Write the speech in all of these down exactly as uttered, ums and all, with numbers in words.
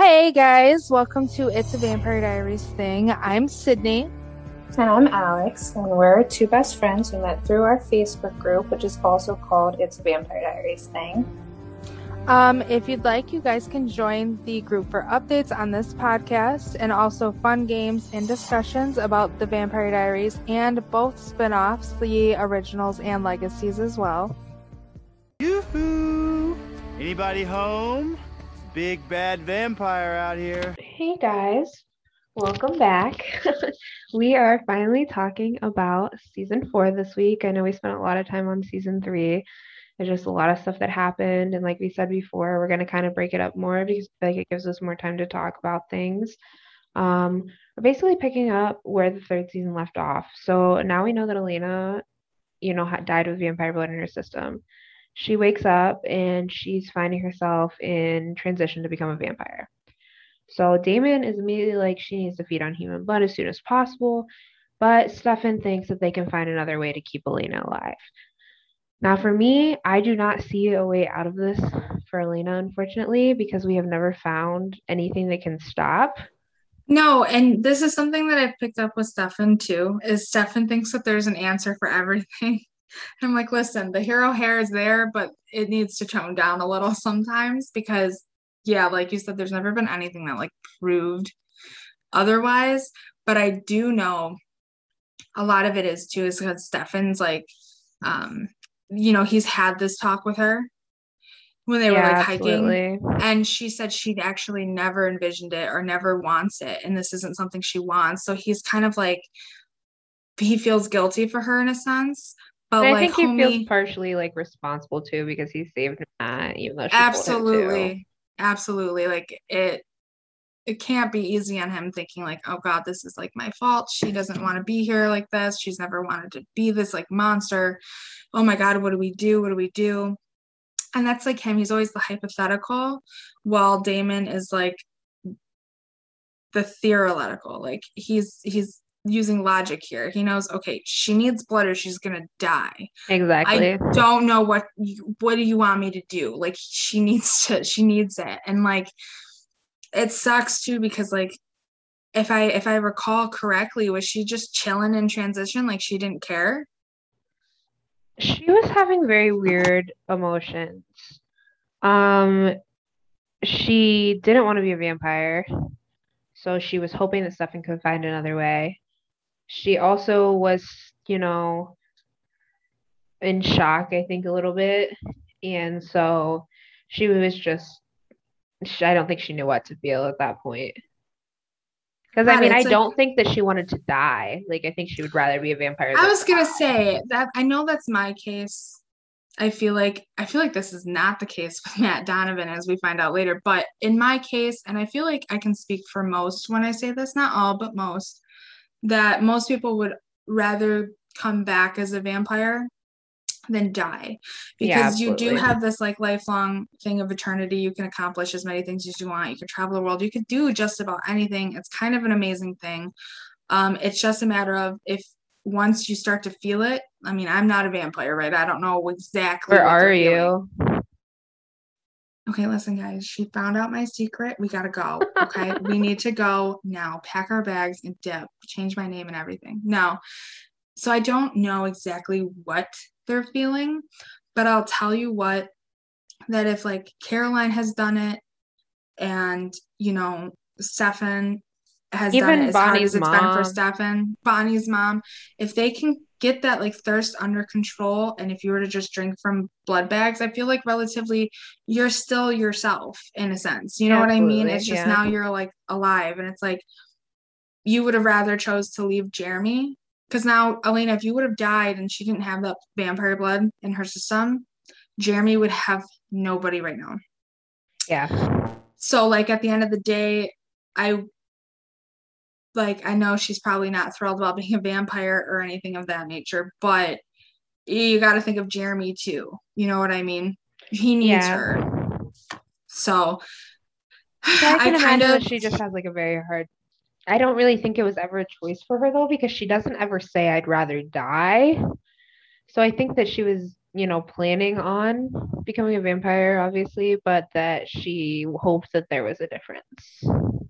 Hey guys, welcome to It's a Vampire Diaries thing. I'm Sydney. And I'm Alex, and we're two best friends who met through our Facebook group, which is also called It's a Vampire Diaries thing. Um, if you'd like, you guys can join the group for updates on this podcast and also fun games and discussions about the Vampire Diaries and both spin-offs, the originals and legacies as well. Yoo-hoo! Anybody home? Big bad vampire out here. Hey guys, welcome back. We are finally talking about season four this week. I know we spent a lot of time on season three. There's just a lot of stuff that happened, and like we said before, we're going to kind of break it up more because I feel like it gives us more time to talk about things. Um, we're basically picking up where the third season left off. So now we know that Elena, you know, had died with vampire blood in her system. She wakes up and she's finding herself in transition to become a vampire. So Damon is immediately like, she needs to feed on human blood as soon as possible, but Stefan thinks that they can find another way to keep Elena alive. Now, for me, I do not see a way out of this for Elena, unfortunately, because we have never found anything that can stop. No, and this is something that I've picked up with Stefan too, is Stefan thinks that there's an answer for everything. I'm like, listen, the hero hair is there, but it needs to tone down a little sometimes because, yeah, like you said, there's never been anything that like proved otherwise. But I do know a lot of it is too, is because Stefan's like, um, you know, he's had this talk with her when they Yeah, were like hiking, absolutely. and she said she'd actually never envisioned it or never wants it, and this isn't something she wants. So he's kind of like, he feels guilty for her in a sense. But And I like, think he homie, feels partially like responsible too because he saved Matt, even though she told him to. absolutely, absolutely, like it. It can't be easy on him thinking like, oh God, this is like my fault. She doesn't want to be here like this. She's never wanted to be this like monster. Oh my God, what do we do? What do we do? And that's like him. He's always the hypothetical, while Damon is like the theoretical. Like he's he's using logic here. He knows, okay, she needs blood or she's gonna die. Exactly. I don't know what what do you want me to do? Like she needs to she needs it. And like it sucks too because like if I if I recall correctly, was she just chilling in transition, like she didn't care? She was having very weird emotions. Um, she didn't want to be a vampire, so she was hoping that Stefan could find another way. She also was, you know, in shock, I think, a little bit. And so she was just, she, I don't think she knew what to feel at that point. Because I God, mean, I it's like- don't think that she wanted to die. Like, I think she would rather be a vampire I than was gonna die. say that I know that's my case. I feel like I feel like this is not the case with Matt Donovan, as we find out later. But in my case, and I feel like I can speak for most when I say this, not all, but most, that most people would rather come back as a vampire than die, Yeah, because you do absolutely. have this like lifelong thing of eternity. You can accomplish as many things as you want. You can travel the world. You could do just about anything. It's kind of an amazing thing. Um, it's just a matter of if once you start to feel it. I mean, I'm not a vampire, right? I don't know exactly Where what they're are feeling. you? Okay, listen, guys, she found out my secret. We gotta go. Okay, we need to go now. Pack our bags and dip. Change my name and everything. No, so I don't know exactly what they're feeling, but I'll tell you what, that if like Caroline has done it, and you know Stefan has done Even it as hard Bonnie's as it's been for mom. Stefan, Bonnie's mom, if they can get that like thirst under control, and if you were to just drink from blood bags, I feel like relatively you're still yourself in a sense. You know what I mean? Absolutely, It's just yeah. now you're like alive, and it's like you would have rather chose to leave Jeremy, because now Elena, if you would have died and she didn't have that vampire blood in her system, Jeremy would have nobody right now. Yeah. So like at the end of the day, I like I know she's probably not thrilled about being a vampire or anything of that nature, but you got to think of Jeremy too. You know what I mean? He needs Yeah. her. So, So I can I imagine kind of that she just has like a very hard. I don't really think it was ever a choice for her though, because she doesn't ever say I'd rather die. So I think that she was you know, planning on becoming a vampire, obviously, but that she hoped that there was a difference.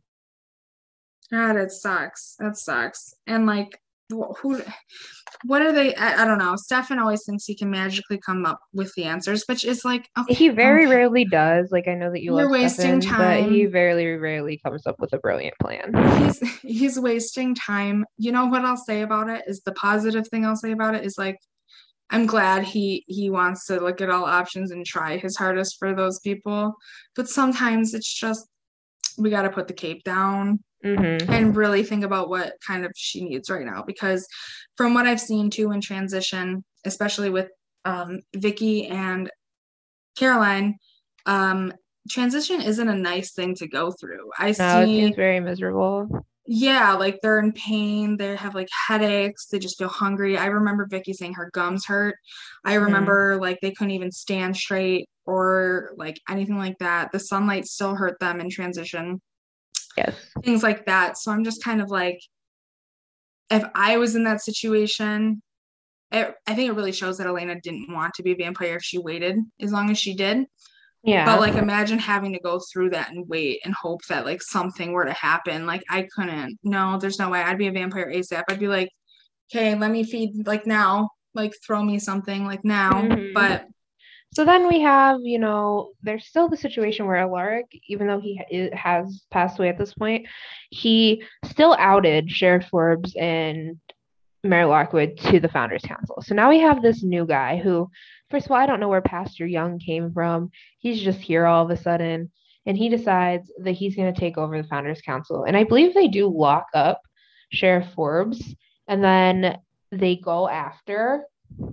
God, it sucks. That sucks. And like, who, what are they? I, I don't know. Stefan always thinks he can magically come up with the answers, which is like, okay, He very okay. rarely does. Like, I know that you You're love wasting Stefan, but he time. very rarely comes up with a brilliant plan. He's he's wasting time. You know what I'll say about it is the positive thing I'll say about it is like, I'm glad he he wants to look at all options and try his hardest for those people. But sometimes it's just we got to put the cape down Mm-hmm. and really think about what kind of she needs right now. Because from what I've seen too in transition, especially with um, Vicky and Caroline, um, transition isn't a nice thing to go through. I No, it see, seems very miserable. yeah, like they're in pain. They have like headaches. They just feel hungry. I remember Vicky saying her gums hurt. I Mm-hmm. remember like they couldn't even stand straight or like anything like that. The sunlight still hurt them in transition. Yes. Things like that. So I'm just kind of like, if I was in that situation, it, I think it really shows that Elena didn't want to be a vampire if she waited as long as she did. Yeah. But like, imagine having to go through that and wait and hope that like something were to happen. Like, I couldn't. No, there's no way. I'd be a vampire ASAP. I'd be like, okay, let me feed like now. Like, throw me something like now. Mhm. But So then we have, you know, there's still the situation where Alaric, even though he ha- has passed away at this point, he still outed Sheriff Forbes and Mary Lockwood to the Founders Council. So now we have this new guy who, first of all, I don't know where Pastor Young came from. He's just here all of a sudden, and he decides that he's going to take over the Founders Council. And I believe they do lock up Sheriff Forbes, and then they go after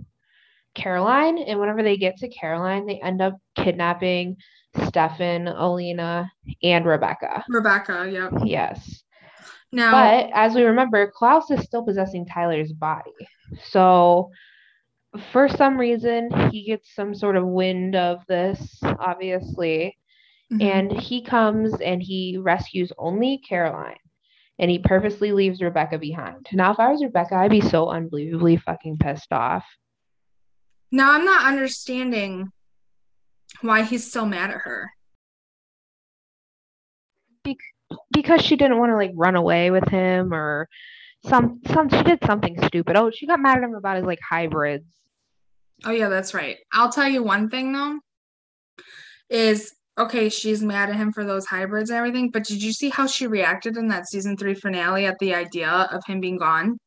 Caroline, and whenever they get to Caroline, they end up kidnapping Stefan, Alina, and Rebecca. Rebecca, yep. Yes. Now, But as we remember, Klaus is still possessing Tyler's body. So for some reason, he gets some sort of wind of this, obviously. mhm. And he comes and he rescues only Caroline. And he purposely leaves Rebecca behind. Now, if I was Rebecca, I'd be so unbelievably fucking pissed off. Now I'm not understanding why he's still mad at her. Be- because she didn't want to like run away with him or some some she did something stupid. Oh, she got mad at him about his like hybrids. Oh yeah, that's right. I'll tell you one thing though, is okay, she's mad at him for those hybrids and everything, but did you see how she reacted in that season three finale at the idea of him being gone?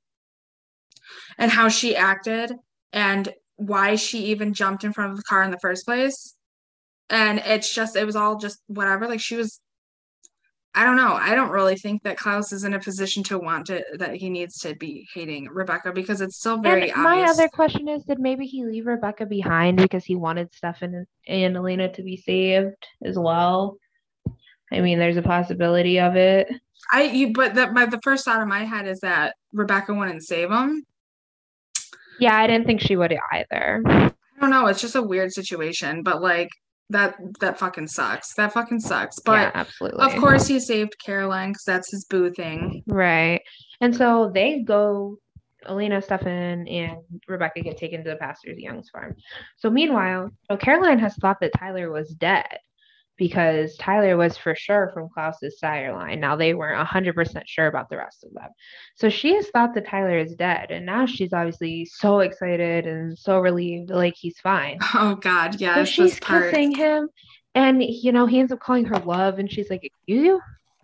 And how she acted and why she even jumped in front of the car in the first place? And it's just, it was all just whatever. Like she was, I don't know. I don't really think that Klaus is in a position to want to, that he needs to be hating Rebecca because it's still very And my obvious. other question is, did maybe he leave Rebecca behind because he wanted Stefan and, and Elena to be saved as well? I mean, there's a possibility of it. I, you, but the, but the first thought in my head is that Rebecca wouldn't save him. Yeah, I didn't think she would either. I don't know. It's just a weird situation, but like that, that fucking sucks. That fucking sucks. But yeah, absolutely. Of course, he saved Caroline because that's his boo thing. Right. And so they go, Alina, Stefan, and Rebecca get taken to the Pastor Young's farm. So meanwhile, so Caroline has thought that Tyler was dead because Tyler was for sure from Klaus's sire line. Now they weren't one hundred percent sure about the rest of them. So she has thought that Tyler is dead. And now she's obviously so excited and so relieved, like he's fine. Oh, God. Yeah. So she's kissing him. And, you know, he ends up calling her love. And she's like, excuse you?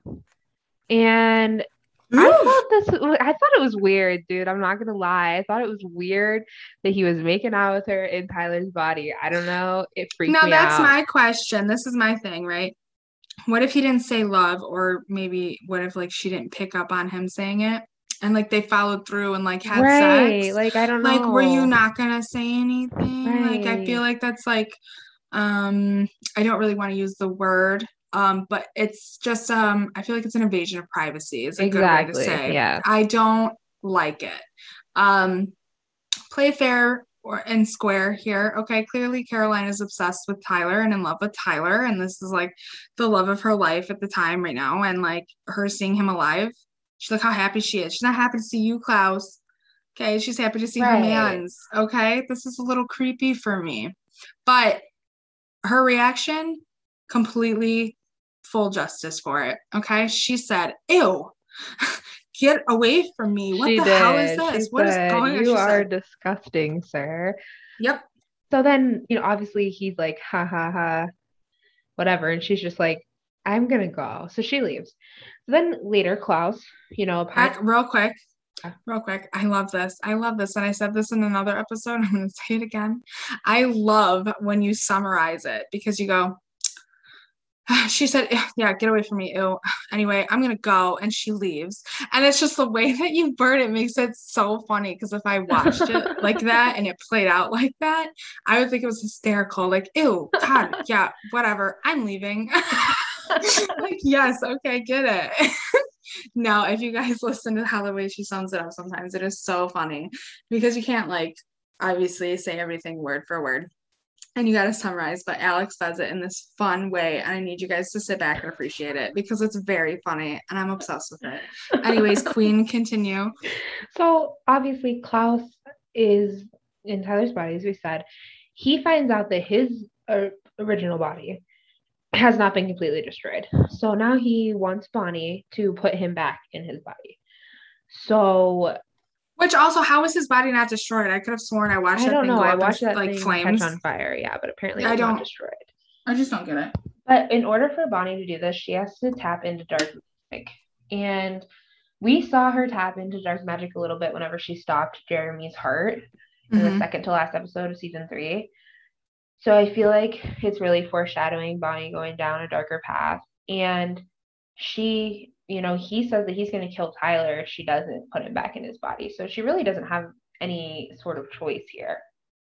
And I thought this, I thought it was weird, dude. I'm not gonna lie. I thought it was weird that he was making out with her in Tyler's body. I don't know. It freaked No, me that's out. my question. This is my thing, right? What if he didn't say love, or maybe what if like she didn't pick up on him saying it, and like they followed through and like had Right. sex? Like, I don't know. Like, were you not gonna say anything? Like, I feel Right. like that's like, um, I don't really want to use the word. Um, but it's just, um, I feel like it's an invasion of privacy is a Exactly. good way to say. Yeah. I don't like it. Um, play fair or and square here. Okay, clearly Caroline is obsessed with Tyler and in love with Tyler, and this is like the love of her life at the time right now. And like her seeing him alive, she's like how happy she is. She's not happy to see you, Klaus. Okay, she's happy to see Right. her mans. Okay, this is a little creepy for me. But her reaction, completely full justice for it. Okay, she said, ew, get away from me. What She the did. hell is this? She What is said, going on? you She are said, disgusting, sir. yep. So then, you know, obviously he's like, ha ha ha, whatever. And she's just like, I'm gonna go. So she leaves. So then later, Klaus, you know, Back, real quick, Yeah. real quick. I love this. I love this. And I said this in another episode. I'm going to say it again. I love when you summarize it because you go, she said, yeah, get away from me. Ew. Anyway, I'm going to go. And she leaves. And it's just the way that you word it makes it so funny. Because if I watched it like that and it played out like that, I would think it was hysterical. Like, ew, God, yeah, whatever. I'm leaving. Like, yes, okay, get it. No, if you guys listen to how the way she sums it up sometimes, it is so funny because you can't like obviously say everything word for word and you got to summarize, but Alex does it in this fun way and I need you guys to sit back and appreciate it because it's very funny and I'm obsessed with it. Anyways, Queen, continue. So obviously Klaus is in Tyler's body, as we said. He finds out that his uh, original body has not been completely destroyed. So now he wants Bonnie to put him back in his body. So, which also, how is his body not destroyed? I could have sworn I watched I that don't thing know. go I up watched in, that like thing flames. catch on fire, yeah, but apparently I it's don't, not destroyed. I just don't get it. But in order for Bonnie to do this, she has to tap into dark magic. And we saw her tap into dark magic a little bit whenever she stopped Jeremy's heart in Mhm. the second to last episode of season three. So I feel like it's really foreshadowing Bonnie going down a darker path. And she, you know, he says that he's going to kill Tyler if she doesn't put him back in his body. So she really doesn't have any sort of choice here.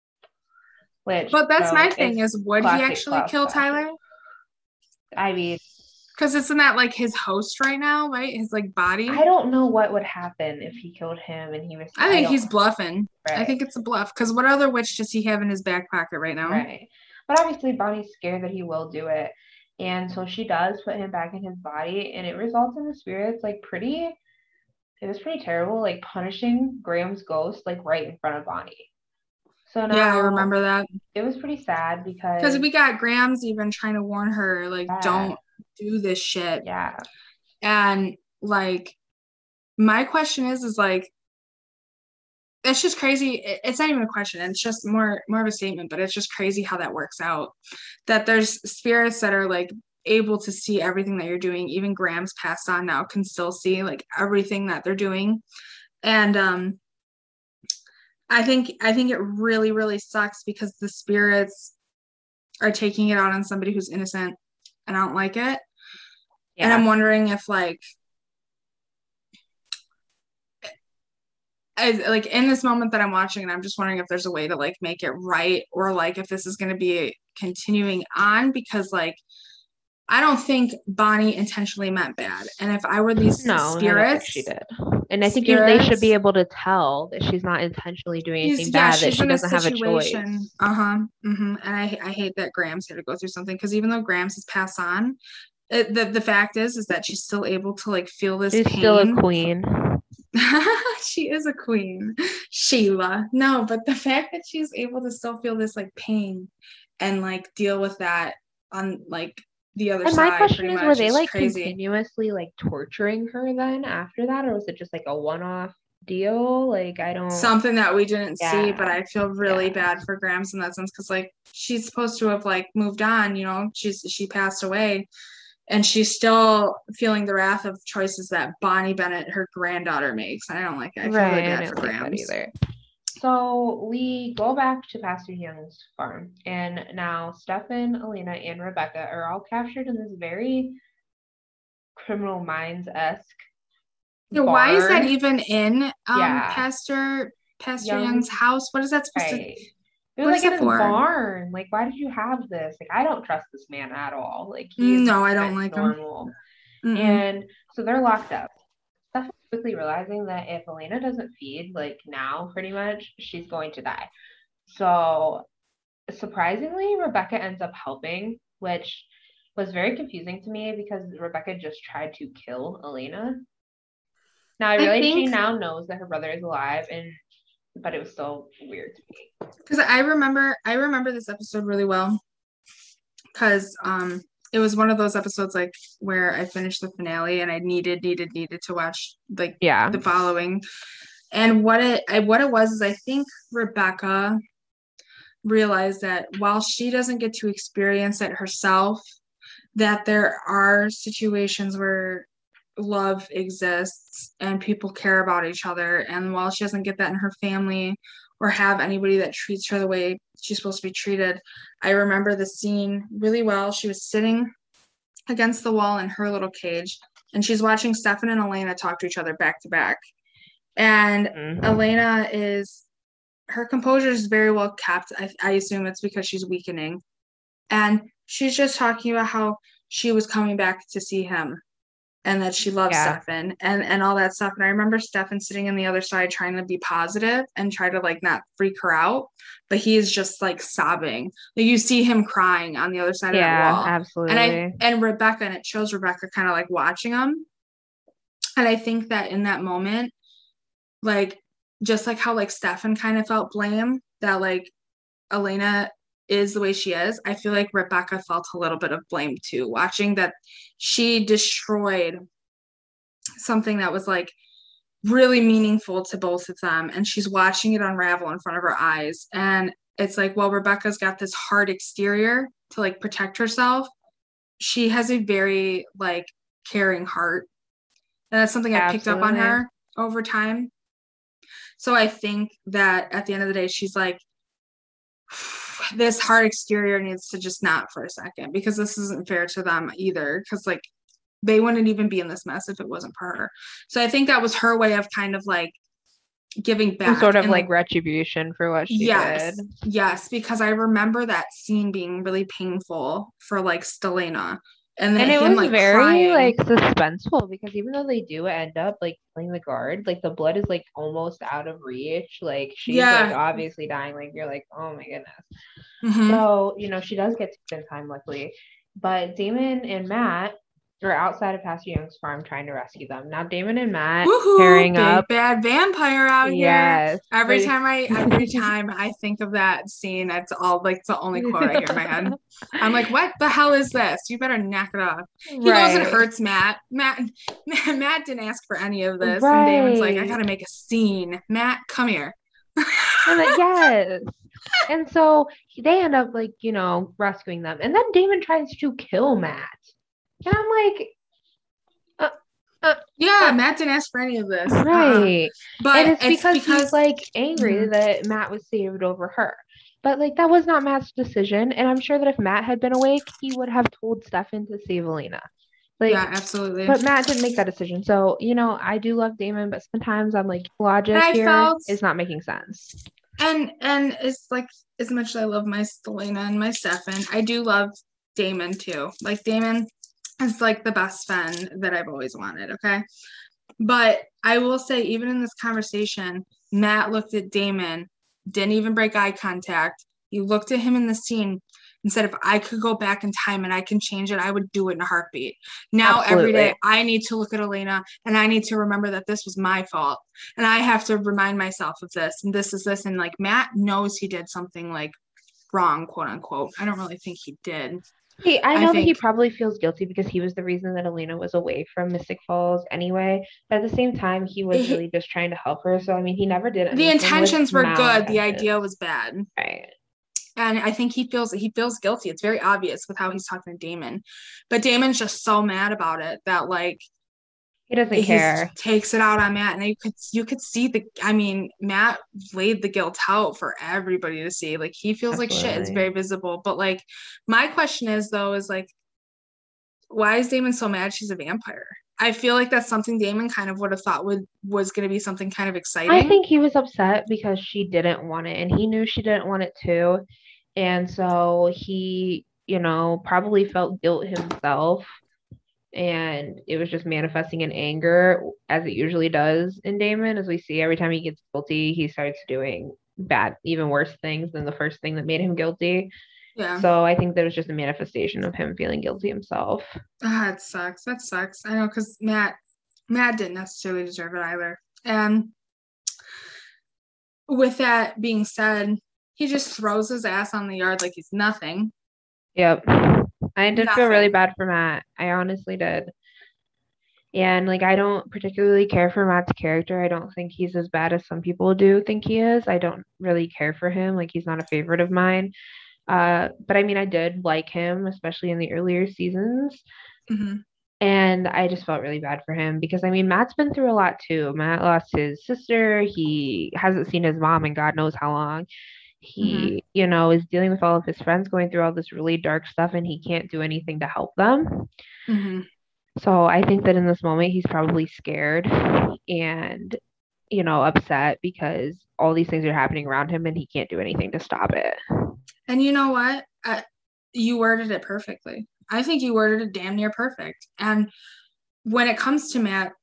Which, But that's so my thing it's is, would he classic actually Klaus kill fashion. Tyler? I mean, Because isn't that like his host right now, right? His like body. I don't know what would happen if he killed him and he was. I think don't- he's bluffing. I Right. think it's a bluff. Because what other witch does he have in his back pocket right now? Right. But obviously Bonnie's scared that he will do it. And so she does put him back in his body and it results in the spirits like pretty, it was pretty terrible, like punishing Graham's ghost like right in front of Bonnie. So now Yeah, I remember that. it was pretty sad because Because we got Graham's even trying to warn her, like, Yeah. don't do this shit. yeah. And like, my question is, is like, it's just crazy. It- It's not even a question. It's just more, more of a statement, but it's just crazy how that works out. That there's spirits that are like able to see everything that you're doing. Even Graham's passed on now can still see like everything that they're doing. And um, I think, I think it really, really sucks because the spirits are taking it out on somebody who's innocent and I don't like it. Yeah. And I'm wondering if like, as, like in this moment that I'm watching, and I'm just wondering if there's a way to like make it right or like if this is going to be continuing on because like I don't think Bonnie intentionally meant bad. And if I were these No, I don't think spirits, she did. And I think you- they should be spirits- able to tell that she's not intentionally doing She's- anything yeah, bad, that she's she in a doesn't have a choice. situation. Uh-huh. Mm-hmm. And I, I hate that Graham's had to go through something because even though Graham's has passed on, it, the, the fact is, is that she's still able to like feel this She's pain. still a queen. She is a queen, Sheila. No, but the fact that she's able to still feel this like pain and like deal with that on like the other And side. my question pretty is, much were they is like crazy. continuously like torturing her then after that, or was it just like a one-off deal? Like I don't. Something that we didn't see, Yeah. but I feel really Yeah. bad for Grams in that sense because like she's supposed to have like moved on, you know, she's she passed away. And she's still feeling the wrath of choices that Bonnie Bennett, her granddaughter, makes. And I don't like it. I feel Right, really I bad didn't for like that Grams. either. So we go back to Pastor Young's farm, and now Stefan, Alina, and Rebecca are all captured in this very Criminal Minds-esque. Yeah, why is that barn. even in um Yeah. Pastor Pastor Young's- Young's house? What is that supposed to? Right. It What was is like it in his for? barn. Like, why did you have this? Like, I don't trust this man at all. Like, he's No, I don't not like him. normal. Mm-mm. And so they're locked up. Stefan's quickly realizing that if Elena doesn't feed, like now, pretty much, she's going to die. So surprisingly, Rebecca ends up helping, which was very confusing to me because Rebecca just tried to kill Elena. Now I I realize she think- now knows that her brother is alive, and but it was still weird to me. Because I remember, I remember this episode really well. Because um, it was one of those episodes like where I finished the finale and I needed, needed, needed to watch like Yeah. the following. And what it, I, what it was is I think Rebecca realized that while she doesn't get to experience it herself, that there are situations where love exists and people care about each other. And while she doesn't get that in her family or have anybody that treats her the way she's supposed to be treated, I remember the scene really well. She was sitting against the wall in her little cage and she's watching Stefan and Elena talk to each other back to back. And mm-hmm. Elena is, her composure is very well kept. I, I assume it's because she's weakening. And she's just talking about how she was coming back to see him and that she loves yeah. Stefan and, and all that stuff. And I remember Stefan sitting on the other side trying to be positive and try to like not freak her out, but he is just like sobbing. Like you see him crying on the other side yeah, of that wall. Absolutely. And I and Rebecca, and it shows Rebecca kind of like watching him. And I think that in that moment, like just like how like Stefan kind of felt blame that like Elena is the way she is, I feel like Rebecca felt a little bit of blame too, watching that she destroyed something that was like really meaningful to both of them, and she's watching it unravel in front of her eyes. And it's like, well, Rebecca's got this hard exterior to like protect herself. She has a very like caring heart, and that's something I picked up on her over time. So I think that at the end of the day, she's like, this hard exterior needs to just not for a second, because this isn't fair to them either, because like they wouldn't even be in this mess if it wasn't for her. So I think that was her way of kind of like giving back. Some sort of and, like retribution for what she yes, did. Yes, because I remember that scene being really painful for like Stelena. And, then and it him, was like, very crying. like suspenseful, because even though they do end up like killing the guard, like the blood is like almost out of reach. Like she's yeah. like obviously dying. Like you're like, oh my goodness. Mm-hmm. So, you know, she does get to spend time, luckily. But Damon and Matt are outside of Pastor Young's farm trying to rescue them. Now Damon and Matt Woohoo, pairing big up. Bad vampire out yes. here. Every but... time I every time I think of that scene, that's all like it's the only quote I hear in my head. I'm like, what the hell is this? You better knock it off. He right. goes and hurts Matt. Matt Matt didn't ask for any of this. Right. And Damon's like, I gotta make a scene. Matt, come here. I'm like, yes. And so they end up like, you know, rescuing them. And then Damon tries to kill Matt. And I'm like, uh, uh, yeah, uh, Matt didn't ask for any of this. Right. Uh-uh. But and it's, it's because, because he's like angry mm-hmm. that Matt was saved over her. But like that was not Matt's decision. And I'm sure that if Matt had been awake, he would have told Stefan to save Elena. Like, yeah, absolutely. But Matt didn't make that decision. So, you know, I do love Damon, but sometimes I'm like, logic here felt, is not making sense. And and it's like, as much as I love my Stelena and my Stefan, I do love Damon too. Like Damon is like the best friend that I've always wanted, okay? But I will say, even in this conversation, Matt looked at Damon, didn't even break eye contact. He looked at him in the scene and said, if I could go back in time and I can change it, I would do it in a heartbeat. Now, Absolutely. Every day, I need to look at Elena and I need to remember that this was my fault. And I have to remind myself of this. And this is this. And like, Matt knows he did something like wrong, quote unquote. I don't really think he did. He, I know I think, that he probably feels guilty because he was the reason that Elena was away from Mystic Falls anyway. But at the same time, he was really just trying to help her. So, I mean, he never did. The intentions were good. The idea was bad. Right. And I think he feels he feels guilty. It's very obvious with how he's talking to Damon. But Damon's just so mad about it that like he doesn't care. Takes it out on Matt. And you could you could see the I mean, Matt laid the guilt out for everybody to see. Like he feels Absolutely. Like shit. It's very visible. But like my question is though, is like, why is Damon so mad she's a vampire? I feel like that's something Damon kind of would have thought would was going to be something kind of exciting. I think he was upset because she didn't want it, and he knew she didn't want it too. And so he, you know, probably felt guilt himself, and it was just manifesting in anger, as it usually does in Damon. As we see, every time he gets guilty, he starts doing bad, even worse things than the first thing that made him guilty. Yeah. So I think that was just a manifestation of him feeling guilty himself. Ah, it sucks. That sucks. I know, because Matt, Matt didn't necessarily deserve it either. And with that being said, he just throws his ass on the yard like he's nothing. Yep. I did feel really Nothing. bad for Matt. I honestly did. And like, I don't particularly care for Matt's character. I don't think he's as bad as some people do think he is. I don't really care for him. Like, he's not a favorite of mine. Uh, but I mean, I did like him, especially in the earlier seasons. hmm And I just felt really bad for him because I mean, Matt's been through a lot too. Matt lost his sister. He hasn't seen his mom in God knows how long. He, you know, is dealing with all of his friends going through all this really dark stuff and he can't do anything to help them. hmm So I think that in this moment, he's probably scared and, you know, upset because all these things are happening around him and he can't do anything to stop it. And you know what? I, you worded it perfectly. I think you worded it damn near perfect. And when it comes to Matt,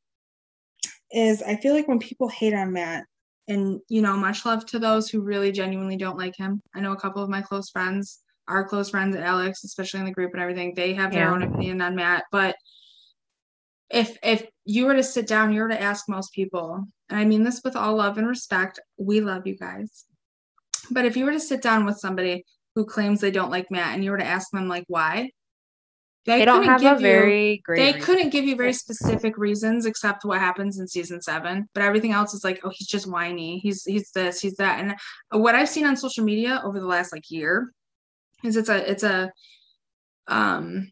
is I feel like when people hate on Matt, and you know, much love to those who really genuinely don't like him. I know a couple of my close friends, our close friends, Alex, especially in the group and everything, they have their Yeah. own opinion on Matt. But if if you were to sit down, you were to ask most people, and I mean this with all love and respect, we love you guys. But if you were to sit down with somebody who claims they don't like Matt and you were to ask them like why, they, They don't couldn't have give a you very great they reason. couldn't give you very specific reasons except what happens in season seven. But everything else is like, oh, he's just whiny. He's he's this, he's that. And what I've seen on social media over the last like year is it's a it's a um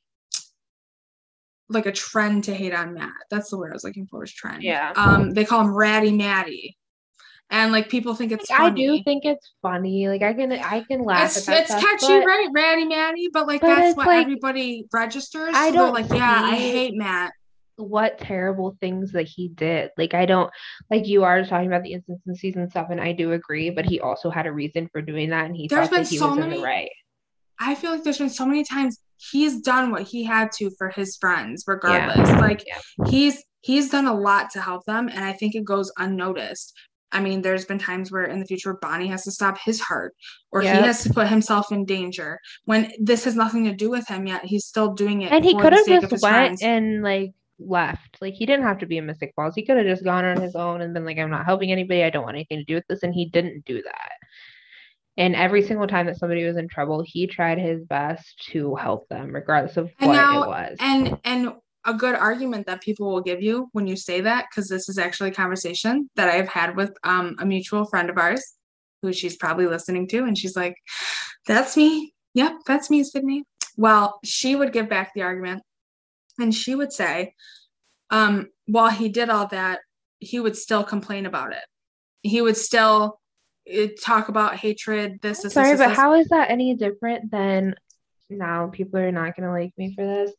like a trend to hate on Matt. That's the word I was looking for, is trend. Yeah. Um, they call him Ratty Matty. And like people think it's Like, I funny. do think it's funny. Like I can I can laugh It's at that it's stuff, catchy, but right? Ratty Matty, but like but that's it's what like everybody registers. I So they're don't like, yeah, I see hate Matt. what terrible things that he did. Like I don't like you are talking about the instance in season seven. I do agree, but he also had a reason for doing that, and he There's thought been that he so was in the many. right. I feel like there's been so many times he's done what he had to for his friends, Yeah. regardless. Like Yeah. he's he's done a lot to help them, and I think it goes unnoticed. I mean, there's been times where in the future Bonnie has to stop his heart, or he Yep. has to put himself in danger when this has nothing to do with him yet. He's still doing it And he for could the have sake of just his went friends. and like left. Like he didn't have to be in Mystic Falls. He could have just gone on his own and been like, I'm not helping anybody. I don't want anything to do with this. And he didn't do that. And every single time that somebody was in trouble, he tried his best to help them, regardless of And what now, it was. and and a good argument that people will give you when you say that, because this is actually a conversation that I've had with um, a mutual friend of ours, who she's probably listening to, and she's like, "That's me. Yep, that's me, Sydney." Well, she would give back the argument, and she would say, um, while he did all that, he would still complain about it. He would still uh, talk about hatred. This, this, Sorry, this, but this. how is that any different than now? People are not going to like me for this.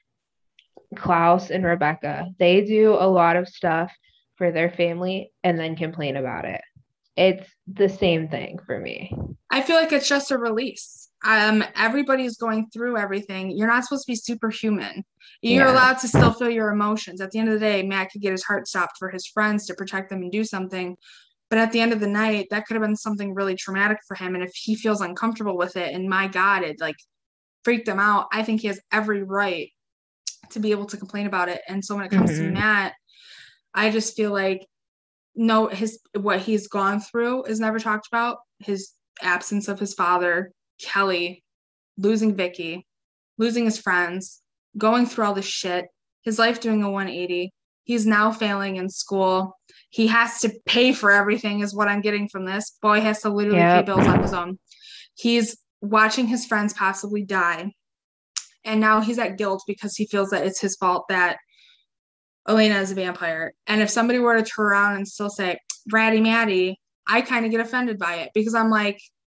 Klaus and Rebecca, they do a lot of stuff for their family and then complain about it. It's the same thing for me. I feel like it's just a release. Um, everybody's going through everything. You're not supposed to be superhuman. You're Yeah. allowed to still feel your emotions. At the end of the day, Matt could get his heart stopped for his friends to protect them and do something. But at the end of the night, that could have been something really traumatic for him. And if he feels uncomfortable with it, and my God, it like freaked him out, I think he has every right to be able to complain about it. And so when it comes Mhm. to Matt, I just feel like no, his what he's gone through is never talked about. His absence of his father, Kelly, losing Vicky, losing his friends, going through all this shit, his life doing a one eighty. He's now failing in school. He has to pay for everything, is what I'm getting from this. Boy has to literally Yep. pay bills on his own. He's watching his friends possibly die. And now he's at guilt because he feels that it's his fault that Elena is a vampire. And if somebody were to turn around and still say, Ratty Matty, I kind of get offended by it because I'm like,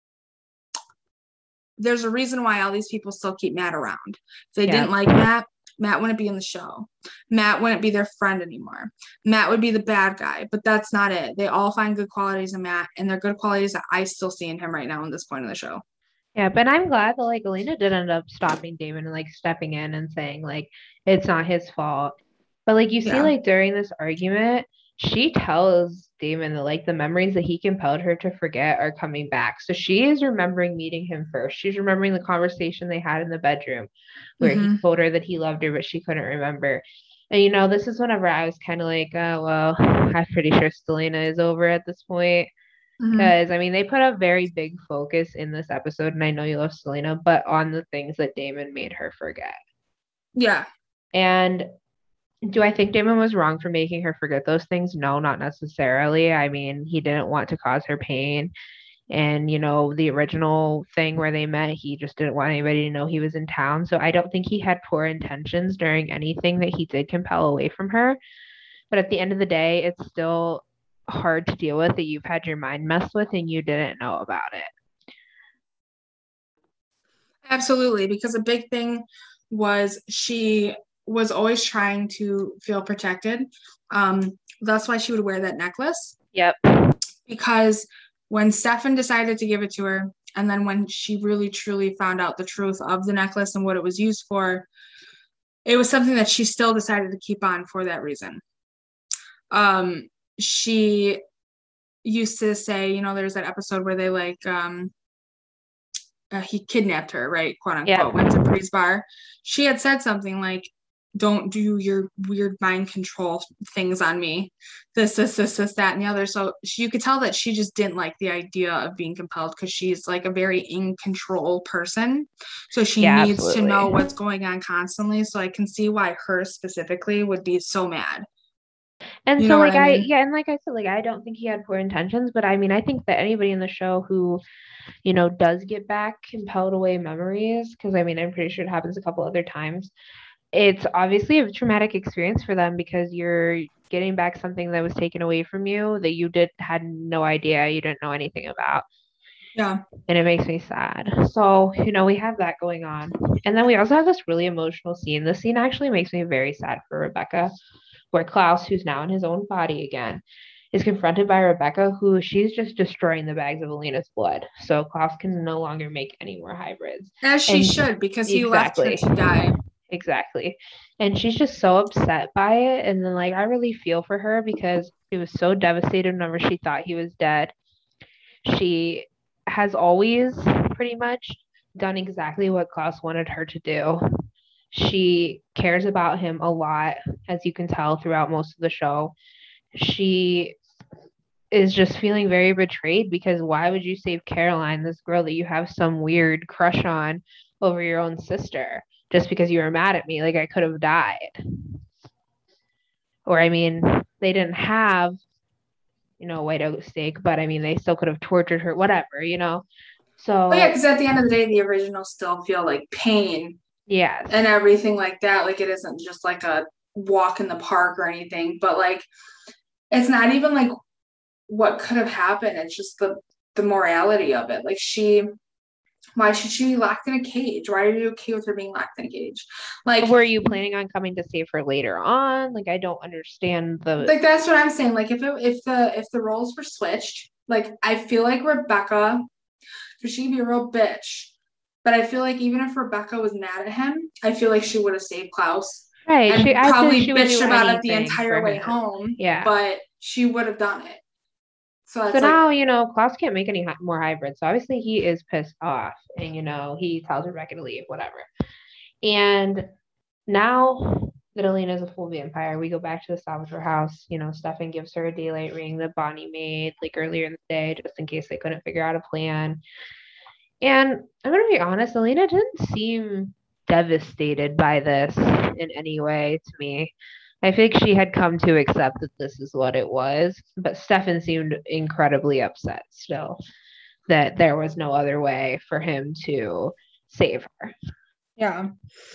there's a reason why all these people still keep Matt around. If they Yeah. didn't like Matt, Matt wouldn't be in the show. Matt wouldn't be their friend anymore. Matt would be the bad guy, but that's not it. They all find good qualities in Matt, and they're good qualities that I still see in him right now in this point of the show. Yeah, but I'm glad that like Elena did end up stopping Damon and like stepping in and saying like it's not his fault. But like you see Yeah. like during this argument, she tells Damon that like the memories that he compelled her to forget are coming back. So she is remembering meeting him first. She's remembering the conversation they had in the bedroom where he Mhm. told her that he loved her, but she couldn't remember. And you know, this is whenever I was kind of like, oh well, I'm pretty sure Stelina is over at this point. Mhm. Because I mean, they put a very big focus in this episode, and I know you love Selena, but on the things that Damon made her forget. Yeah. And do I think Damon was wrong for making her forget those things? No, not necessarily. I mean, he didn't want to cause her pain. And, you know, the original thing where they met, he just didn't want anybody to know he was in town. So I don't think he had poor intentions during anything that he did compel away from her. But at the end of the day, it's still hard to deal with that you've had your mind messed with and you didn't know about it. Absolutely, because a big thing was she was always trying to feel protected. Um, that's why she would wear that necklace. Yep. Because when Stefan decided to give it to her, and then when she really truly found out the truth of the necklace and what it was used for, it was something that she still decided to keep on for that reason. Um, she used to say, you know, there's that episode where they like, um, uh, he kidnapped her, right? Quote unquote, Yeah. went to Bree's bar. She had said something like, don't do your weird mind control things on me. This, this, this, this, that, and the other. So she, you could tell that she just didn't like the idea of being compelled because she's like a very in control person. So she Yeah, needs absolutely. to know what's going on constantly. So I can see why her specifically would be so mad. And You so know like what I I, mean? yeah, and like I said, like I don't think he had poor intentions, but I mean I think that anybody in the show who, you know, does get back compelled away memories, because I mean I'm pretty sure it happens a couple other times. It's obviously a traumatic experience for them because you're getting back something that was taken away from you that you did had no idea, you didn't know anything about. Yeah. And it makes me sad. So, you know, we have that going on. And then we also have this really emotional scene. This scene actually makes me very sad for Rebecca, where Klaus, who's now in his own body again, is confronted by Rebecca, who she's just destroying the bags of Alina's blood. So Klaus can no longer make any more hybrids. As she And should, because he exactly. left her to die. Exactly. And she's just so upset by it. And then, like, I really feel for her because she was so devastated whenever she thought he was dead. She has always pretty much done exactly what Klaus wanted her to do. She cares about him a lot, as you can tell throughout most of the show. She is just feeling very betrayed because why would you save Caroline, this girl that you have some weird crush on, over your own sister? Just because you were mad at me, like I could have died. Or I mean, they didn't have, you know, White Oak steak, but I mean, they still could have tortured her, whatever, you know. So oh yeah, because at the end of the day, the originals still feel like pain. Yes. And everything like that. Like it isn't just like a walk in the park or anything, but like it's not even like what could have happened. It's just the the morality of it. Like she. Why should she be locked in a cage? Why are you okay with her being locked in a cage? Like, were you planning on coming to save her later on? Like, I don't understand the. Like that's what I'm saying. Like, if it, if the if the roles were switched, like I feel like Rebecca, because she'd be a real bitch. But I feel like even if Rebecca was mad at him, I feel like she would have saved Klaus. Right. And she, probably she bitched about it the entire way him. home. Yeah. But she would have done it. So, so like, now, you know, Klaus can't make any more hybrids. So obviously he is pissed off. And, you know, he tells Rebecca to leave, whatever. And now that Alina is a full vampire, we go back to the Salvatore house. You know, Stefan gives her a daylight ring that Bonnie made like earlier in the day, just in case they couldn't figure out a plan. And I'm going to be honest, Alina didn't seem devastated by this in any way to me. I think she had come to accept that this is what it was, but Stefan seemed incredibly upset still that there was no other way for him to save her. Yeah.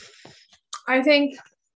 I think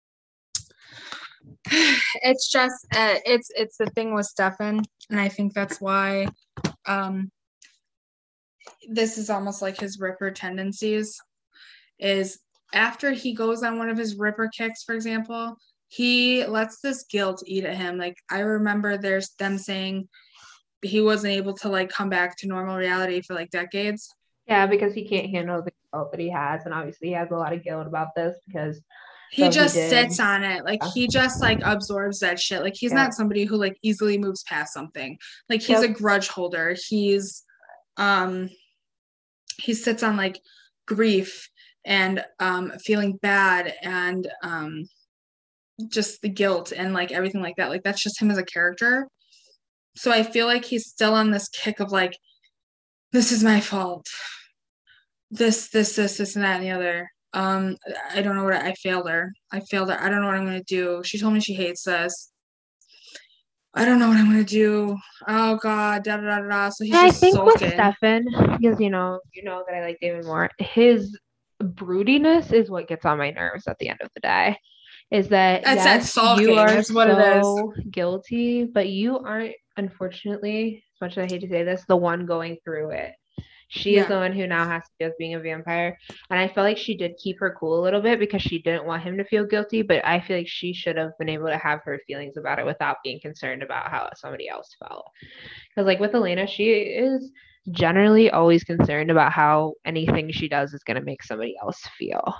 it's just uh, it's it's the thing with Stefan, and I think that's why um this is almost like his Ripper tendencies. Is after he goes on one of his Ripper kicks, for example, he lets this guilt eat at him. Like I remember there's them saying he wasn't able to like come back to normal reality for like decades. Yeah, because he can't handle the guilt that he has, and obviously he has a lot of guilt about this because he just he sits on it. Like he just like absorbs that shit. Like he's yeah. not somebody who like easily moves past something. Like he's yep. a grudge holder. He's um he sits on like grief and um feeling bad and um just the guilt and like everything like that. Like that's just him as a character. So I feel like he's still on this kick of like, this is my fault. This, this, this, this, and that, and the other. Um, I don't know what I, I failed her. I failed her. I don't know what I'm gonna do. She told me she hates this. I don't know what I'm gonna do. Oh God, da da da da. So he's And I just think with sulking. Stefan, because you know, you know that I like David more, his broodiness is what gets on my nerves at the end of the day. Is that It's that yes, sulking, you are is what it is. so guilty, but you aren't, unfortunately, as much as I hate to say this, the one going through it. She is Yeah. the one who now has to deal with being a vampire. And I felt like she did keep her cool a little bit because she didn't want him to feel guilty, but I feel like she should have been able to have her feelings about it without being concerned about how somebody else felt. Because like with Elena, she is generally always concerned about how anything she does is going to make somebody else feel.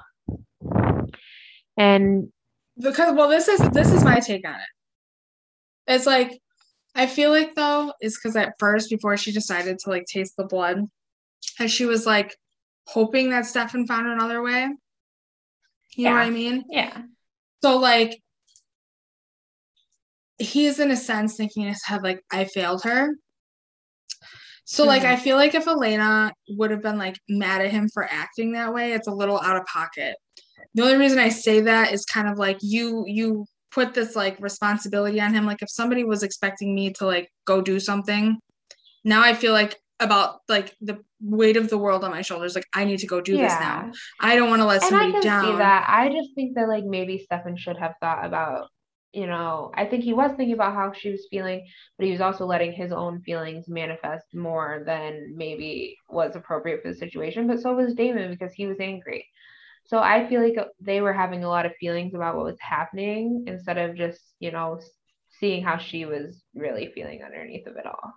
And Because well, this is this is my take on it. It's like I feel like though, is because at first before she decided to like taste the blood, and she was like hoping that Stefan found another way. You know what I mean? Yeah. So like he is in a sense thinking in his head like I failed her. So like Mhm. I feel like if Elena would have been like mad at him for acting that way, it's a little out of pocket. The only reason I say that is kind of like you you put this like responsibility on him. Like if somebody was expecting me to like go do something, now I feel like about like the weight of the world on my shoulders. Like I need to go do this now. Yeah. I don't want to let And I somebody can see down. that. I just think that like maybe Stefan should have thought about, you know, I think he was thinking about how she was feeling, but he was also letting his own feelings manifest more than maybe was appropriate for the situation. But so was Damon because he was angry. So I feel like they were having a lot of feelings about what was happening instead of just, you know, s- seeing how she was really feeling underneath of it all.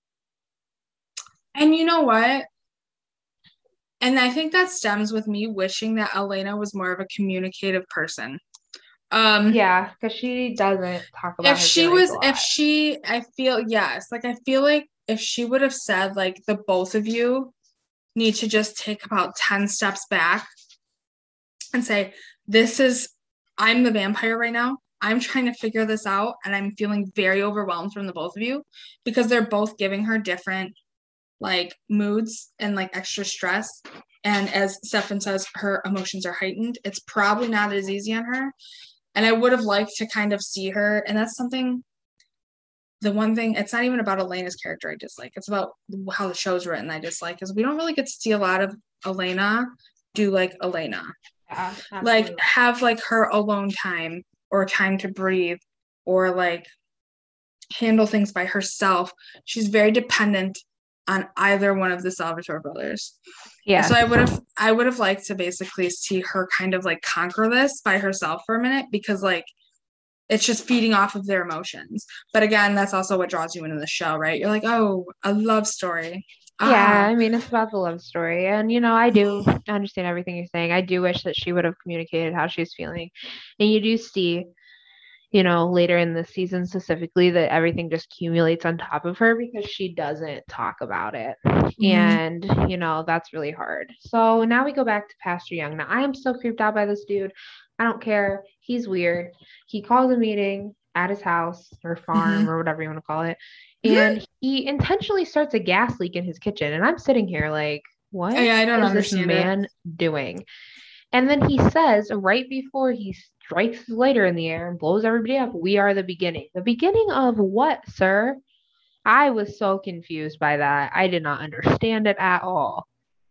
And you know what? And I think that stems with me wishing that Elena was more of a communicative person. Um, Yeah, because she doesn't talk about if her she feelings was, a lot. if she, I feel, yes, like I feel like if she would have said, like, the both of you need to just take about ten steps back and say, this is, I'm the vampire right now. I'm trying to figure this out, and I'm feeling very overwhelmed from the both of you because they're both giving her different like moods and like extra stress. And as Stefan says, her emotions are heightened. It's probably not as easy on her. And I would have liked to kind of see her. And that's something, the one thing, it's not even about Elena's character I dislike. It's about how the show's written I dislike, because we don't really get to see a lot of Elena do like Elena. Yeah, Like absolutely. have like her alone time or time to breathe or like handle things by herself. She's very dependent on either one of the Salvatore brothers. Yeah. So I would have I would have liked to basically see her kind of like conquer this by herself for a minute, because like it's just feeding off of their emotions. But again, that's also what draws you into the show, right? You're like, oh, a love story. Yeah, Ah, I mean, it's about the love story. And, you know, I do understand everything you're saying. I do wish that she would have communicated how she's feeling. And you do see, you know, later in the season specifically that everything just accumulates on top of her because she doesn't talk about it. mhm. And, you know, that's really hard. So now we go back to Pastor Young. Now, I am so creeped out by this dude. I don't care. He's weird. He calls a meeting at his house or farm Mhm. or whatever you want to call it. Mhm. And he intentionally starts a gas leak in his kitchen. And I'm sitting here like, what Oh, yeah, I don't is this understand it. man doing? And then he says, right before he strikes his lighter in the air and blows everybody up, we are the beginning. The beginning of what, sir? I was so confused by that. I did not understand it at all.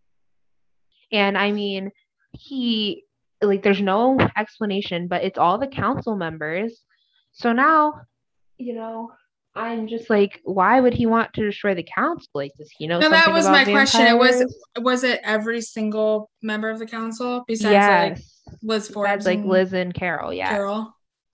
And I mean, he, like, there's no explanation, but it's all the council members. So now, you know, I'm just like, why would he want to destroy the council? Like, does he know No, that something was about my question. It was vampires? was it every single member of the council besides like Yes. Liz Besides, Forbes like and Liz and Carol, yeah. Carol?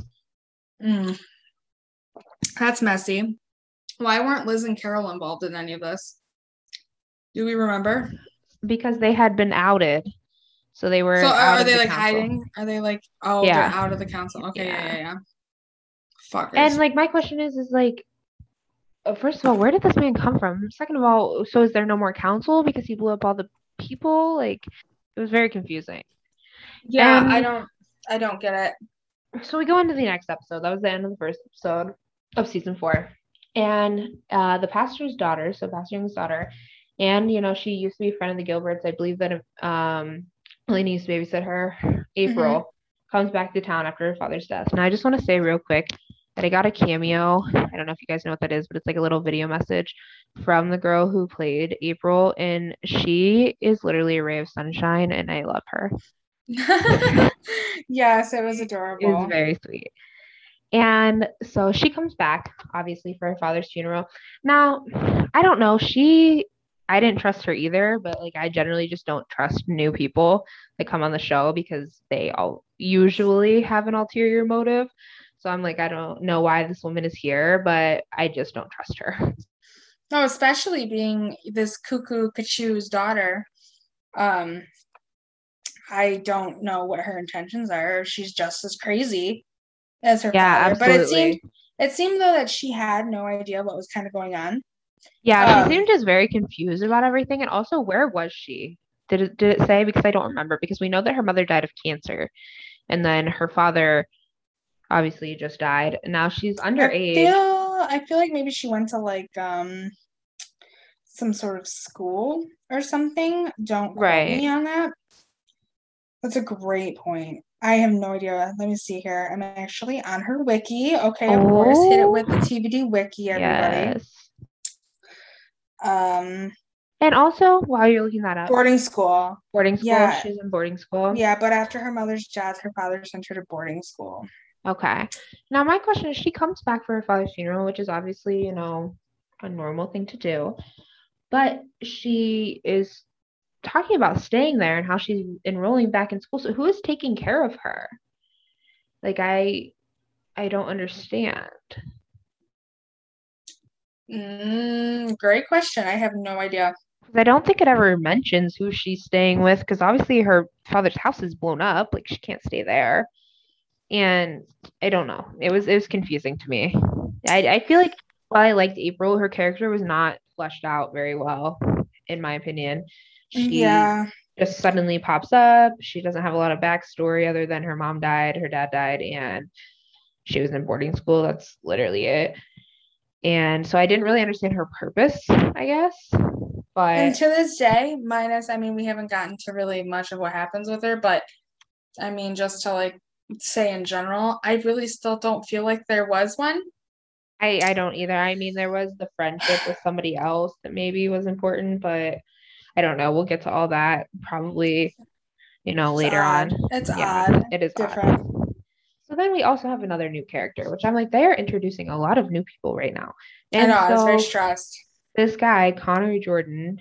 Mm, that's messy. Why weren't Liz and Carol involved in any of this? Do we remember? Because they had been outed. So they were So are, out are of they the like council. hiding? Are they like, oh, Yeah. they're out of the council? Okay, yeah, Yeah. yeah, yeah. Fuckers. And like my question is, is like, uh, first of all, where did this man come from? Second of all, so is there no more council because he blew up all the people? Like, it was very confusing. yeah, and I don't, I don't get it. So we go into the next episode. That was the end of the first episode of season four. And uh, the pastor's daughter, so Pastor Young's daughter, and, you know, she used to be a friend of the Gilberts. I believe that um, Elena used to babysit her. April mm-hmm. comes back to town after her father's death. Now, I just want to say real quick that I got a cameo. I don't know if you guys know what that is, but it's like a little video message from the girl who played April, and she is literally a ray of sunshine, and I love her. Yes, it was adorable. It's very sweet. And so she comes back, obviously, for her father's funeral. Now, I don't know. She, I didn't trust her either, but like I generally just don't trust new people that come on the show because they all usually have an ulterior motive. So I'm like, I don't know why this woman is here, but I just don't trust her. No, especially being this cuckoo Kachu's daughter. Um, I don't know what her intentions are. She's just as crazy as her yeah, father. Absolutely. But it seemed it seemed though that she had no idea what was kind of going on. Yeah, um, she seemed just very confused about everything. And also, where was she? Did it did it say? Because I don't remember. Because we know that her mother died of cancer, and then her father obviously just died. And now she's underage. I feel I feel like maybe she went to like um some sort of school or something. Don't quote right. me on that. That's a great point. I have no idea. Let me see here. I'm actually on her wiki. Okay, of oh. course. Hit it with the T B D wiki, everybody. Yes. Um, and also, while you're looking that up, boarding school. Boarding school. Yeah. She's in boarding school. Yeah, but after her mother's death, her father sent her to boarding school. Okay. Now, my question is, she comes back for her father's funeral, which is obviously, you know, a normal thing to do. But she is talking about staying there and how she's enrolling back in school. So who is taking care of her? Like, I, I don't understand. Mm, great question. I have no idea. I don't think it ever mentions who she's staying with, because obviously her father's house is blown up. Like, she can't stay there. And I don't know. It was it was confusing to me. I I feel like while I liked April, her character was not fleshed out very well, in my opinion. She yeah. just suddenly pops up. She doesn't have a lot of backstory other than her mom died, her dad died, and she was in boarding school. That's literally it. And so I didn't really understand her purpose, I guess. But and to this day, minus, I mean, we haven't gotten to really much of what happens with her, but I mean, just to like say in general, I really still don't feel like there was one. I, I don't either. I mean, there was the friendship with somebody else that maybe was important, but I don't know. We'll get to all that probably, you know, it's later odd. on. It's yeah, odd. It is different. Odd. So then we also have another new character, which I'm like, they are introducing a lot of new people right now. And I know, so I was very stressed. This guy, Connor Jordan.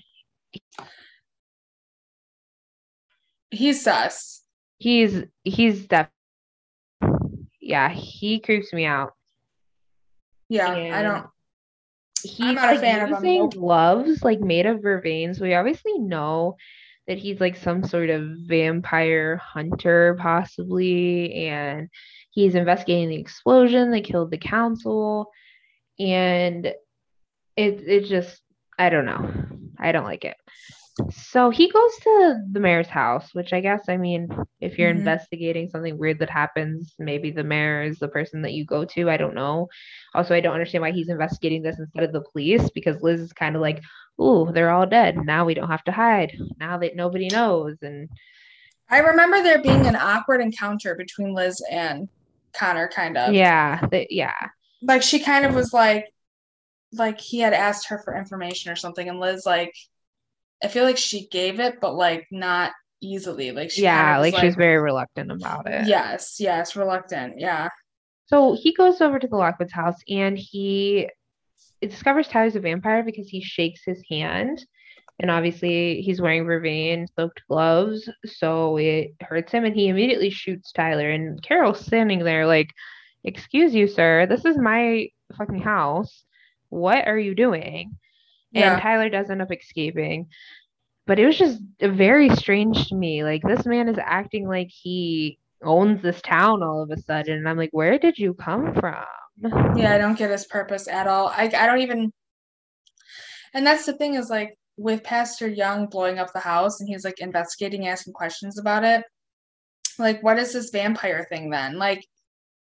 He's sus. He's, he's definitely, yeah, he creeps me out. Yeah, and I don't. He's I'm not like a fan using of him. Nope. gloves like made of vervain. So we obviously know that he's like some sort of vampire hunter, possibly, and he's investigating the explosion that killed the council. And it it just I don't know. I don't like it. So he goes to the mayor's house, which I guess, I mean, if you're mm-hmm. investigating something weird that happens, maybe the mayor is the person that you go to. I don't know. Also, I don't understand why he's investigating this instead of the police, because Liz is kind of like, ooh, they're all dead. Now we don't have to hide. Now that nobody knows. And I remember there being an awkward encounter between Liz and Connor, kind of. Yeah. They, yeah. Like, she kind of was like, like he had asked her for information or something, and Liz, like, I feel like she gave it, but like not easily. Like she yeah, kind of like, like she's very reluctant about it. Yes, yes, reluctant. Yeah. So he goes over to the Lockwood's house and he discovers Tyler's a vampire because he shakes his hand. And obviously he's wearing vervain soaked gloves, so it hurts him, and he immediately shoots Tyler. And Carol's standing there like, excuse you, sir, this is my fucking house. What are you doing? Yeah. And Tyler does end up escaping. But it was just very strange to me. Like, this man is acting like he owns this town all of a sudden. And I'm like, where did you come from? Yeah, I don't get his purpose at all. I, I don't even... And that's the thing is, like, with Pastor Young blowing up the house and he's, like, investigating, asking questions about it, like, what is this vampire thing then? Like,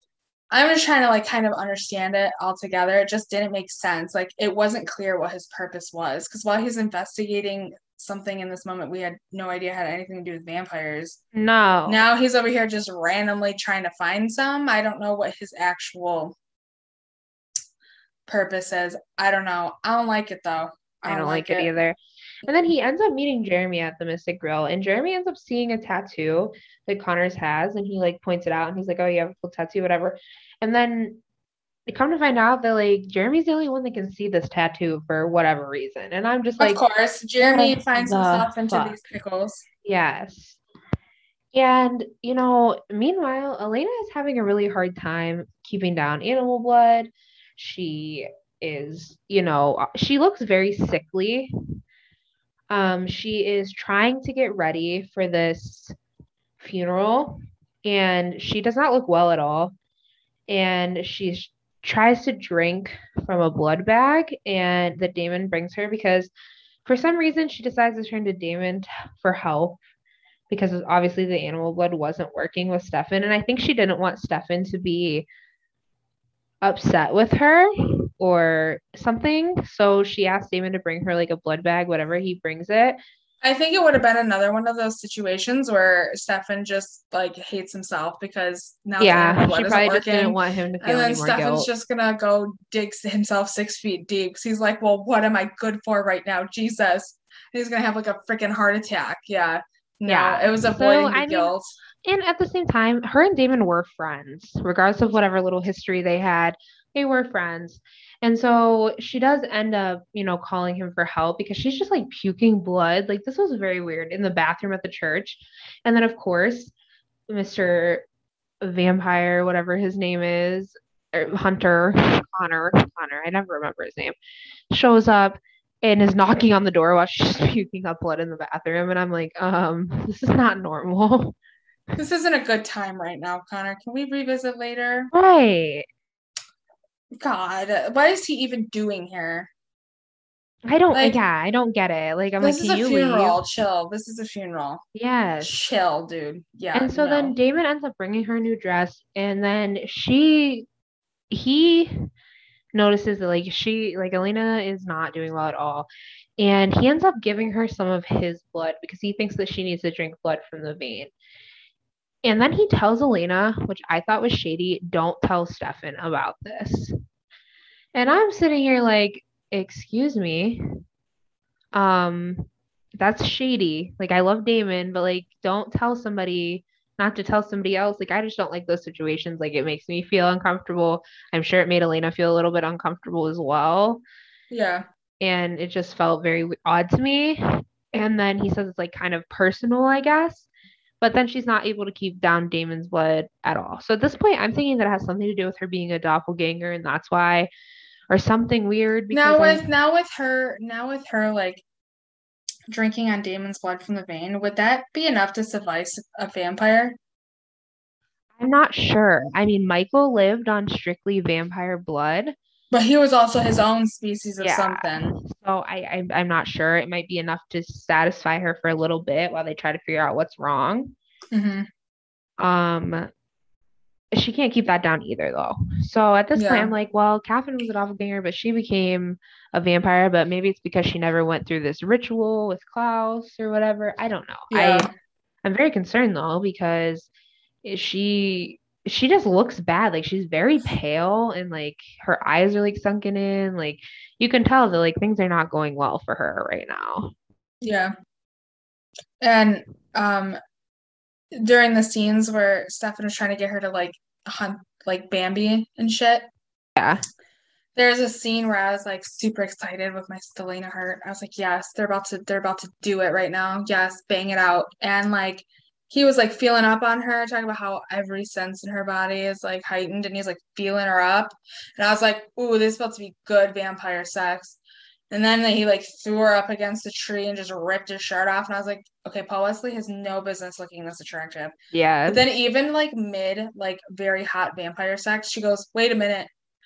I'm just trying to like kind of understand it all together. It just didn't make sense. Like it wasn't clear what his purpose was because while he's investigating something in this moment, we had no idea had anything to do with vampires. No. Now he's over here just randomly trying to find some. I don't know what his actual purpose is. I don't know. I don't like it though. I don't like it either. And then he ends up meeting Jeremy at the Mystic Grill, and Jeremy ends up seeing a tattoo that Connors has, and he like points it out, and he's like, "Oh, you have a cool tattoo, whatever." And then they come to find out that like Jeremy's the only one that can see this tattoo for whatever reason, and I'm just like, of course, Jeremy what finds the himself into fuck? these pickles. Yes. And you know, meanwhile, Elena is having a really hard time keeping down animal blood. She is, you know, she looks very sickly. Um, she is trying to get ready for this funeral, and she does not look well at all. And she tries to drink from a blood bag, and that Damon brings her because for some reason she decides to turn to Damon for help because obviously the animal blood wasn't working with Stefan. And I think she didn't want Stefan to be upset with her or something. So she asked Damon to bring her like a blood bag, whatever, he brings it. I think it would have been another one of those situations where Stefan just like hates himself because now yeah, the animal blood she isn't probably working. just didn't want him to feel and then any more Stefan's guilt. just gonna go dig himself six feet deep. So he's like, well, what am I good for right now? Jesus. And he's gonna have like a freaking heart attack. Yeah. No, Yeah. it was avoiding So, the I mean, guilt. And at the same time, her and Damon were friends, regardless of whatever little history they had. They were friends. And so she does end up, you know, calling him for help because she's just like puking blood. Like this was very weird in the bathroom at the church. And then, of course, Mister Vampire, whatever his name is, or Hunter, Connor, Connor, I never remember his name, shows up and is knocking on the door while she's puking up blood in the bathroom. And I'm like, um, this is not normal. This isn't a good time right now, Connor. Can we revisit later? Right. God, what is he even doing here? I don't, Like, yeah, I don't get it. Like, I'm like, This is can a you funeral. leave? Chill. This is a funeral. Yes. Chill, dude. Yeah. And so no. then Damon ends up bringing her a new dress, and then she, he notices that like she, like Elena is not doing well at all. And he ends up giving her some of his blood because he thinks that she needs to drink blood from the vein. And then he tells Elena, which I thought was shady, don't tell Stefan about this. And I'm sitting here like, excuse me. Um, that's shady. Like, I love Damon, but like, don't tell somebody not to tell somebody else. Like, I just don't like those situations. Like, it makes me feel uncomfortable. I'm sure it made Elena feel a little bit uncomfortable as well. Yeah. And it just felt very odd to me. And then he says it's like kind of personal, I guess. But then she's not able to keep down Damon's blood at all. So at this point, I'm thinking that it has something to do with her being a doppelganger, and that's why, or something weird. Now with I, now with her now with her like drinking on Damon's blood from the vein, would that be enough to suffice a vampire? I'm not sure. I mean, Michael lived on strictly vampire blood. But he was also his own species of yeah. something. So I, I, I'm not sure. It might be enough to satisfy her for a little bit while they try to figure out what's wrong. Mm-hmm. Um, she can't keep that down either, though. So at this Yeah. point, I'm like, well, Catherine was a doppelganger, but she became a vampire. But maybe it's because she never went through this ritual with Klaus or whatever. I don't know. Yeah. I, I'm very concerned though because she. She just looks bad. Like she's very pale and like her eyes are like sunken in. Like you can tell that like things are not going well for her right now. Yeah. And um during the scenes where Stefan was trying to get her to like hunt like Bambi and shit. Yeah. There's a scene where I was like super excited with my Stelena heart. I was like, yes, they're about to they're about to do it right now. Yes, bang it out. And like he was like feeling up on her, talking about how every sense in her body is like heightened, and he's like feeling her up. And I was like, ooh, this is about to be good vampire sex. And then he like threw her up against a tree and just ripped his shirt off. And I was like, okay, Paul Wesley has no business looking this attractive. Yeah. But then even like mid, like very hot vampire sex, she goes, wait a minute.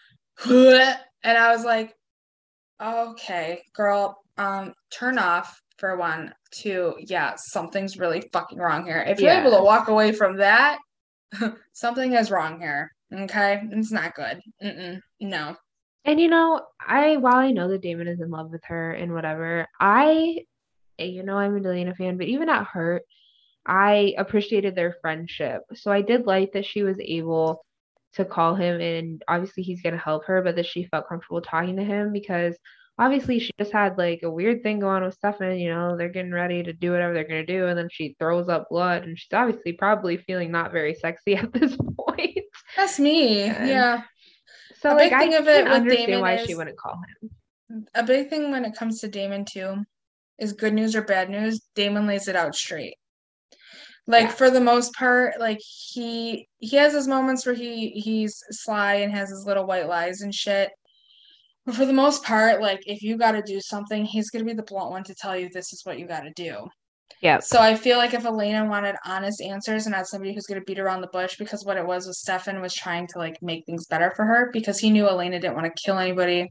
And I was like, okay, girl, um, turn off. For one, two, yeah, something's really fucking wrong here. If you're Yeah. able to walk away from that, something is wrong here. Okay, it's not good. Mm-mm, no. And you know, I while I know that Damon is in love with her and whatever, I you know I'm a Delena fan, but even at Hurt, I appreciated their friendship. So I did like that she was able to call him, and obviously he's gonna help her, but that she felt comfortable talking to him because obviously she just had like a weird thing going on with Stefan, you know, they're getting ready to do whatever they're gonna do, and then she throws up blood and she's obviously probably feeling not very sexy at this point. That's me. And Yeah. so A like big I thing of can it with understand Damon why is she wouldn't call him. a big thing when it comes to Damon too is good news or bad news. Damon lays it out straight. Like Yeah. for the most part, like he he has his moments where he he's sly and has his little white lies and shit. But for the most part, like if you got to do something, he's gonna be the blunt one to tell you this is what you got to do. Yeah. So I feel like if Elena wanted honest answers and not somebody who's gonna beat around the bush, because what it was was Stefan was trying to like make things better for her because he knew Elena didn't want to kill anybody,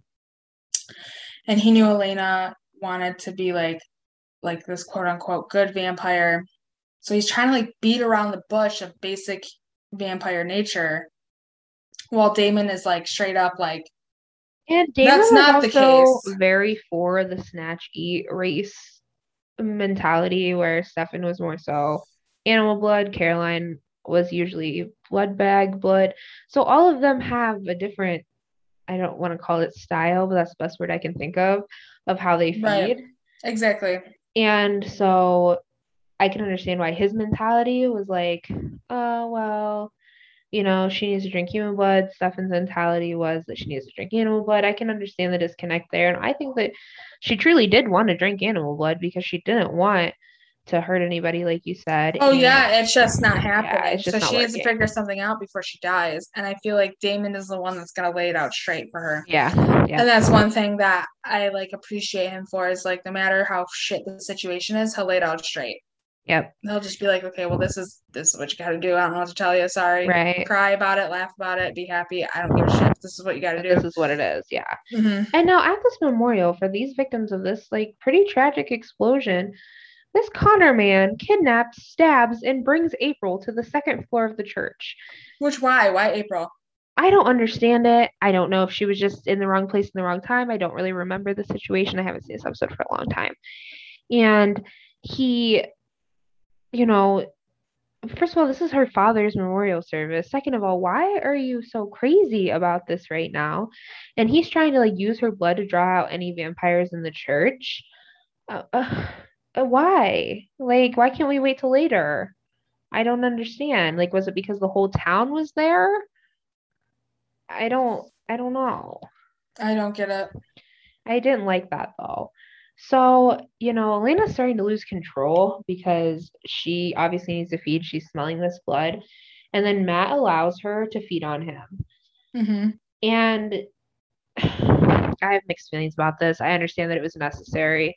and he knew Elena wanted to be like like this quote unquote good vampire. So he's trying to like beat around the bush of basic vampire nature, while Damon is like straight up like, And Damon that's was not the also case. very for the snatch eat race mentality, where Stefan was more so animal blood. Caroline was usually blood bag blood. So all of them have a different, I don't want to call it style, but that's the best word I can think of, of how they feed. Right. Exactly. And so I can understand why his mentality was like, oh, well, you know, she needs to drink human blood. Stefan's mentality was that she needs to drink animal blood. I can understand the disconnect there. And I think that she truly did want to drink animal blood because she didn't want to hurt anybody, like you said. Oh, and yeah, it's just not yeah, happening. it's just So not she needs to working. figure something out before she dies. And I feel like Damon is the one that's going to lay it out straight for her. Yeah. Yeah. And that's one thing that I like appreciate him for is like no matter how shit the situation is, he'll lay it out straight. Yep. He'll just be like, okay, well, this is this is what you got to do. I don't know what to tell you. Sorry. Right. Cry about it, laugh about it, be happy. I don't give a shit. This is what you got to do. This is what it is. Yeah. Mm-hmm. And now at this memorial for these victims of this like pretty tragic explosion, this Connor man kidnaps, stabs, and brings April to the second floor of the church. Which why? Why April? I don't understand it. I don't know if she was just in the wrong place in the wrong time. I don't really remember the situation. I haven't seen this episode for a long time. And he, you know, first of all, this is her father's memorial service. Second of all, why are you so crazy about this right now? And he's trying to like use her blood to draw out any vampires in the church. Uh, uh, uh, why? Like, why can't we wait till later? I don't understand. Like, was it because the whole town was there? I don't I don't know. I don't get it. I didn't like that though. So, you know, Elena's starting to lose control because she obviously needs to feed. She's smelling this blood. And then Matt allows her to feed on him. Mm-hmm. And I have mixed feelings about this. I understand that it was necessary.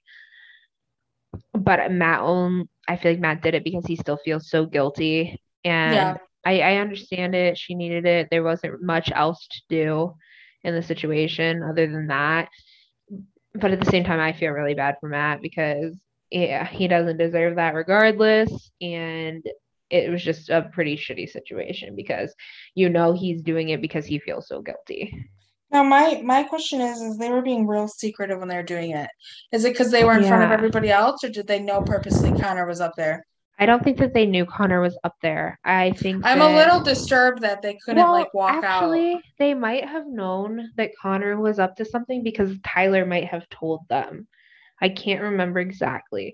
But Matt, own, I feel like Matt did it because he still feels so guilty. And Yeah. I, I understand it. She needed it. There wasn't much else to do in the situation other than that. But at the same time, I feel really bad for Matt because, yeah, he doesn't deserve that regardless. And it was just a pretty shitty situation because, you know, he's doing it because he feels so guilty. Now, my my question is, is they were being real secretive when they were doing it. Is it because they were in front of Yeah. everybody else, or did they know purposely Connor was up there? I don't think that they knew Connor was up there. I think I'm that, a little disturbed that they couldn't well, like walk actually, out. they might have known that Connor was up to something because Tyler might have told them. I can't remember exactly.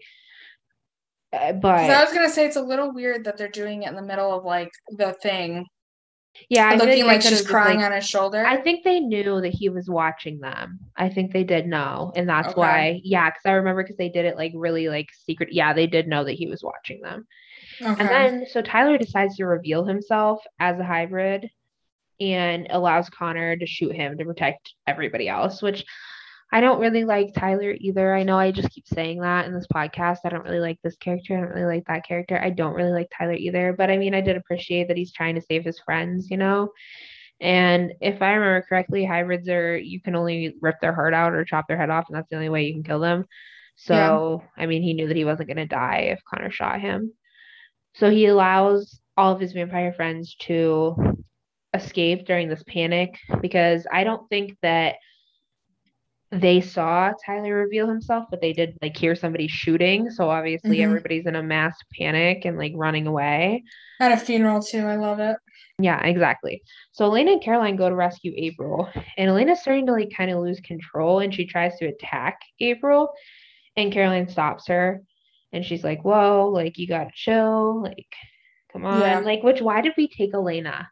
Uh, Because I but was gonna say it's a little weird that they're doing it in the middle of like the thing, yeah, I looking think like they could she's have just crying like, on his shoulder. I think they knew that he was watching them. I think they did know. And that's Okay. why, yeah, because I remember because they did it like really like secret. Yeah, they did know that he was watching them. And Okay. then, so Tyler decides to reveal himself as a hybrid and allows Connor to shoot him to protect everybody else, which I don't really like Tyler either. I know I just keep saying that in this podcast. I don't really like this character. I don't really like that character. I don't really like Tyler either. But I mean, I did appreciate that he's trying to save his friends, you know? And if I remember correctly, hybrids are, you can only rip their heart out or chop their head off, and that's the only way you can kill them. So, I mean, he knew that he wasn't going to die if Connor shot him. So he allows all of his vampire friends to escape during this panic, because I don't think that they saw Tyler reveal himself, but they did like hear somebody shooting. So obviously Mhm. everybody's in a mass panic and like running away. At a funeral too. I love it. Yeah, exactly. So Elena and Caroline go to rescue April, and Elena's starting to like kind of lose control, and she tries to attack April, and Caroline stops her, and she's like, "Whoa, like you gotta chill, like come on." Yeah. Like, which why did we take Elena,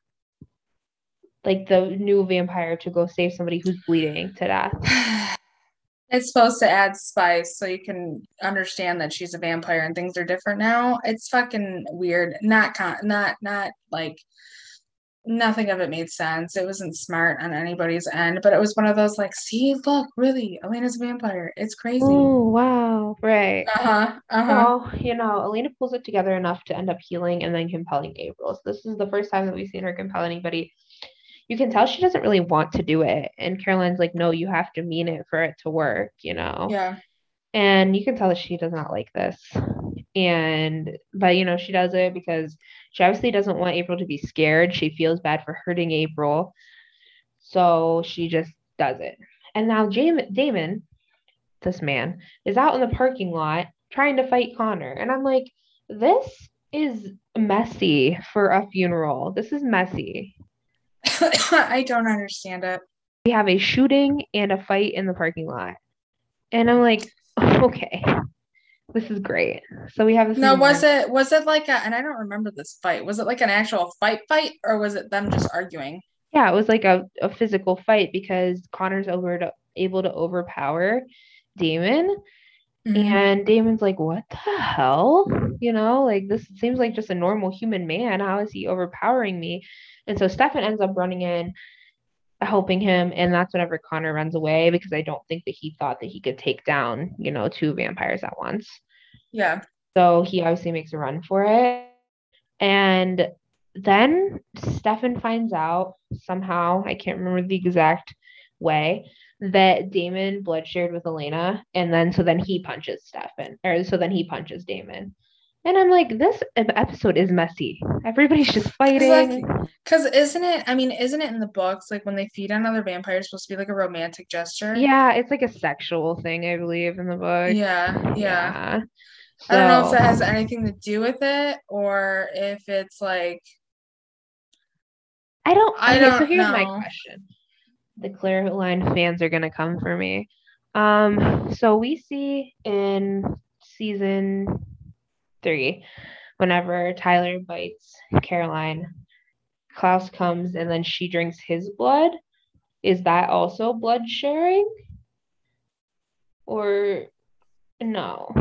like the new vampire, to go save somebody who's bleeding to death? It's supposed to add spice so you can understand that she's a vampire and things are different now. It's fucking weird. Not con- not not like nothing of it made sense. It wasn't smart on anybody's end, but it was one of those like, see, look, really, Elena's a vampire. It's crazy. Oh, wow. Right. Uh-huh. Uh-huh. Well, you know, Elena pulls it together enough to end up healing and then compelling April. So this is the first time that we've seen her compel anybody. You can tell she doesn't really want to do it. And Caroline's like, no, you have to mean it for it to work, you know? Yeah. And you can tell that she does not like this. And, but, you know, she does it because she obviously doesn't want April to be scared. She feels bad for hurting April. So she just does it. And now Jam- Damon, this man, is out in the parking lot trying to fight Connor. And I'm like, this is messy for a funeral. This is messy. I don't understand it. We have a shooting and a fight in the parking lot. And I'm like, okay, this is great. So we have this. No, was it was it like a, and I don't remember this fight. Was it like an actual fight fight or was it them just arguing? Yeah, it was like a, a physical fight because Connor's over to, able to overpower Damon. Mm-hmm. And Damon's like, what the hell? You know, like this seems like just a normal human man. How is he overpowering me? And so Stefan ends up running in, helping him. And that's whenever Connor runs away, because I don't think that he thought that he could take down, you know, two vampires at once. Yeah. So he obviously makes a run for it. And then Stefan finds out somehow, I can't remember the exact way, that Damon blood shared with Elena. And then so then he punches Stefan, or so then he punches Damon. And I'm like, this episode is messy. Everybody's just fighting. Because isn't it, I mean, isn't it in the books, like when they feed on other vampires, supposed to be like a romantic gesture? Yeah, it's like a sexual thing, I believe, in the book. Yeah, yeah. yeah. So, I don't know if that has anything to do with it or if it's like. I don't, I okay, don't so here's know. my question. The Clear Line fans are going to come for me. Um, so we see in season three, whenever Tyler bites Caroline, Klaus comes and then she drinks his blood. Is that also blood sharing? Or no?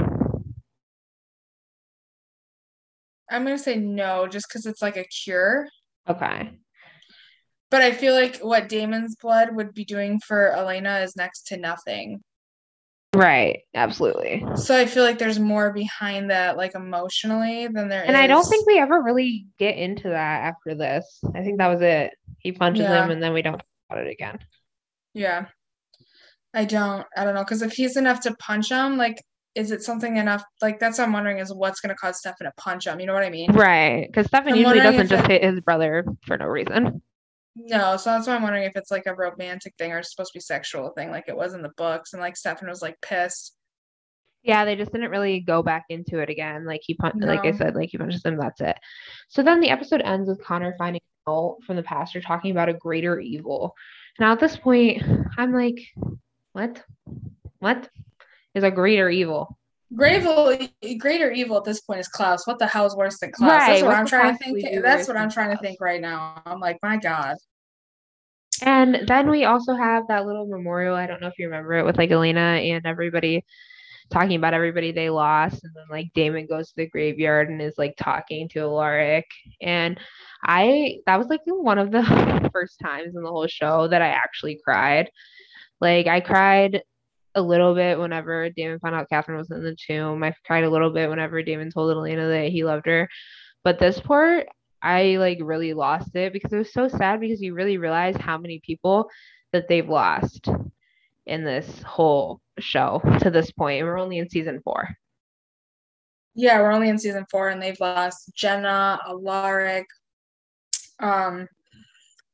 I'm going to say no, just because it's like a cure. Okay. But I feel like what Damon's blood would be doing for Elena is next to nothing. Right. Absolutely. So I feel like there's more behind that, like emotionally, than there and is. And I don't think we ever really get into that after this. I think that was it. He punches yeah. him and then we don't talk about it again. Yeah. I don't, I don't know. Because if he's enough to punch him, like, is it something enough? Like, that's what I'm wondering is what's going to cause Stefan to punch him. You know what I mean? Right. Because Stefan I'm usually doesn't just it, hit his brother for no reason. No. So that's why I'm wondering if it's like a romantic thing or it's supposed to be sexual thing like it was in the books. And like Stefan was like pissed. Yeah, they just didn't really go back into it again. Like he punched, no. like I said, like he punches him. That's it. So then the episode ends with Connor finding a note from the pastor talking about a greater evil. Now at this point, I'm like, what? What is a greater evil? Greater, greater evil at this point is Klaus. What the hell is worse than Klaus? Right. That's what what I'm trying to think. That's what I'm trying Klaus? to think right now. I'm like, my God. And then we also have that little memorial. I don't know if you remember it with like Elena and everybody talking about everybody they lost. And then like Damon goes to the graveyard and is like talking to Alaric. And I, that was like one of the first times in the whole show that I actually cried. Like I cried a little bit whenever Damon found out Catherine was in the tomb. I cried a little bit whenever Damon told Elena that he loved her. But this part, I like really lost it because it was so sad because you really realize how many people that they've lost in this whole show to this point. We're only in season four. Yeah, we're only in season four and they've lost Jenna, Alaric, um,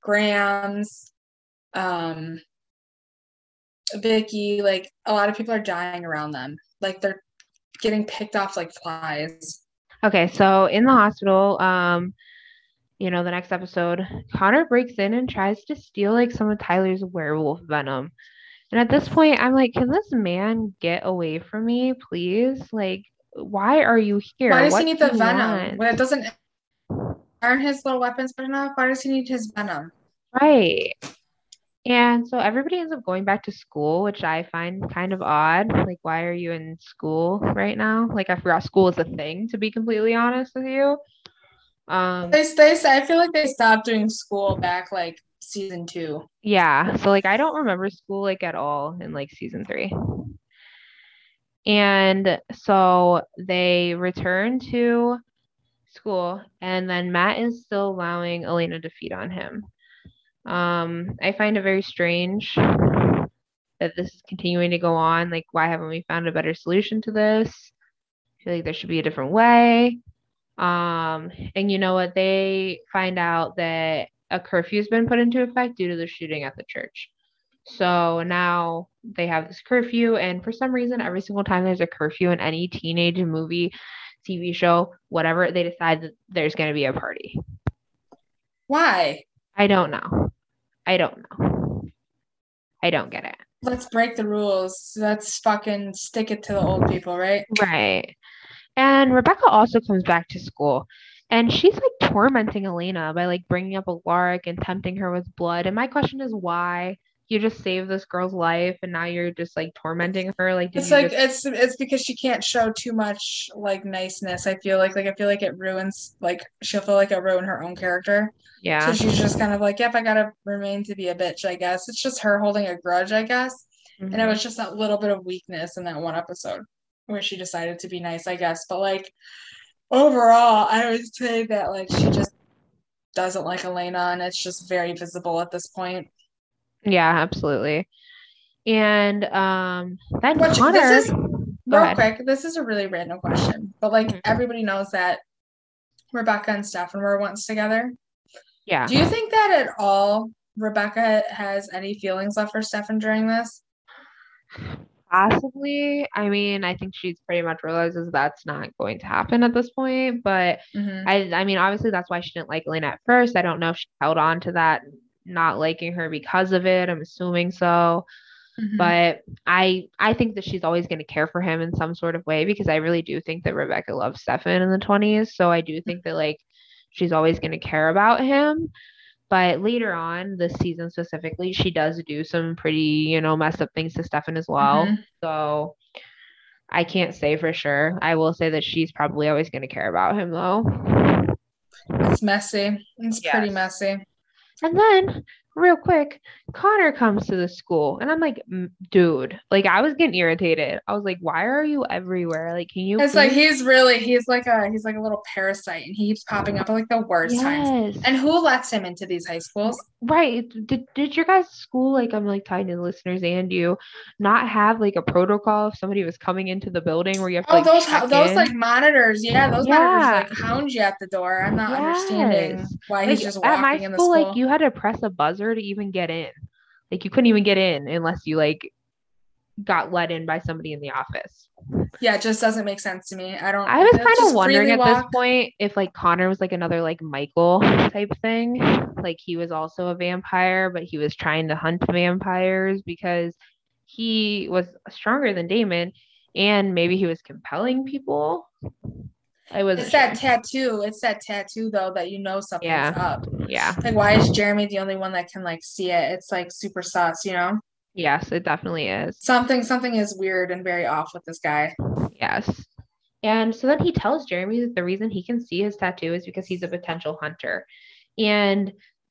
Grams, um, Vicky, like a lot of people are dying around them. Like they're getting picked off like flies. Okay, so in the hospital, um, you know, the next episode, Connor breaks in and tries to steal like some of Tyler's werewolf venom. And at this point, I'm like, can this man get away from me, please? Like, why are you here? Why does What he need do the you venom? want? When it doesn't, aren't his little weapons good enough? Why does he need his venom? Right. And so everybody ends up going back to school, which I find kind of odd. Like, why are you in school right now? Like, I forgot school is a thing, to be completely honest with you. Um, They, they, I feel like they stopped doing school back like season two. yeah. So like, I don't remember school like at all in like season three. And so they return to school, and then Matt is still allowing Elena to feed on him. Um, I find it very strange that this is continuing to go on. Like, why haven't we found a better solution to this? I feel like there should be a different way. Um, and you know what? They find out that a curfew has been put into effect due to the shooting at the church. So now they have this curfew, and for some reason, every single time there's a curfew in any teenage movie, T V show, whatever, they decide that there's going to be a party. Why? I don't know. I don't know. I don't get it. Let's break the rules. Let's fucking stick it to the old people, right? Right. And Rebecca also comes back to school, and she's like tormenting Elena by like bringing up Alaric and tempting her with blood. And my question is, why? You just saved this girl's life, and now you're just like tormenting her. Like, did It's you like just... it's it's because she can't show too much like niceness. I feel like like I feel like it ruins like she'll feel like it ruin her own character. Yeah. So she's just kind of like, yep, I gotta remain to be a bitch, I guess. It's just her holding a grudge, I guess. Mm-hmm. And it was just that little bit of weakness in that one episode where she decided to be nice, I guess. But like overall, I would say that like she just doesn't like Elena, and it's just very visible at this point. Yeah, absolutely. And um then Which, Connor, this is Go real ahead. quick, this is a really random question, but like Mhm. everybody knows that Rebecca and Stefan were once together. Yeah. Do you think that at all Rebecca has any feelings left for Stefan during this? Possibly. I mean, I think she's pretty much realizes that's not going to happen at this point. But Mm-hmm. I, I mean, obviously that's why she didn't like Elena at first. I don't know if she held on to that, not liking her because of it. I'm assuming so. Mm-hmm. But I, I think that she's always going to care for him in some sort of way, because I really do think that Rebecca loves Stefan in the twenties. So I do think that like she's always going to care about him. But later on this season specifically, she does do some pretty, you know, messed up things to Stefan as well. Mm-hmm. So I can't say for sure. I will say that she's probably always going to care about him though. It's messy. It's Yes. pretty messy. And then real quick, Connor comes to the school, and I'm like, dude, like I was getting irritated. I was like, why are you everywhere? Like, can you It's please... like he's really he's like a he's like a little parasite, and he keeps popping up at like the worst yes. times. And who lets him into these high schools? Right. Did did your guys' school, like I'm like talking to the listeners and you, not have like a protocol if somebody was coming into the building where you have to Oh, like those check those in? like monitors, yeah, those Yeah. monitors like hound you at the door. I'm not understanding Yes. why Like he's just at my walking in the school, school. like you had to press a buzzer to even get in. Like you couldn't even get in unless you like got let in by somebody in the office. Yeah, it just doesn't make sense to me. I don't. I was just kind of wondering freely at walk. this point if like Connor was like another like Michael type thing. Like he was also a vampire, but he was trying to hunt vampires because he was stronger than Damon, and maybe he was compelling people. I was. It's that tattoo. It's that tattoo though that you know something's Yeah. up. Yeah. Like, why is Jeremy the only one that can like see it? It's like super sus, you know? Yes, it definitely is. Something something is weird and very off with this guy. Yes. And so then he tells Jeremy that the reason he can see his tattoo is because he's a potential hunter. And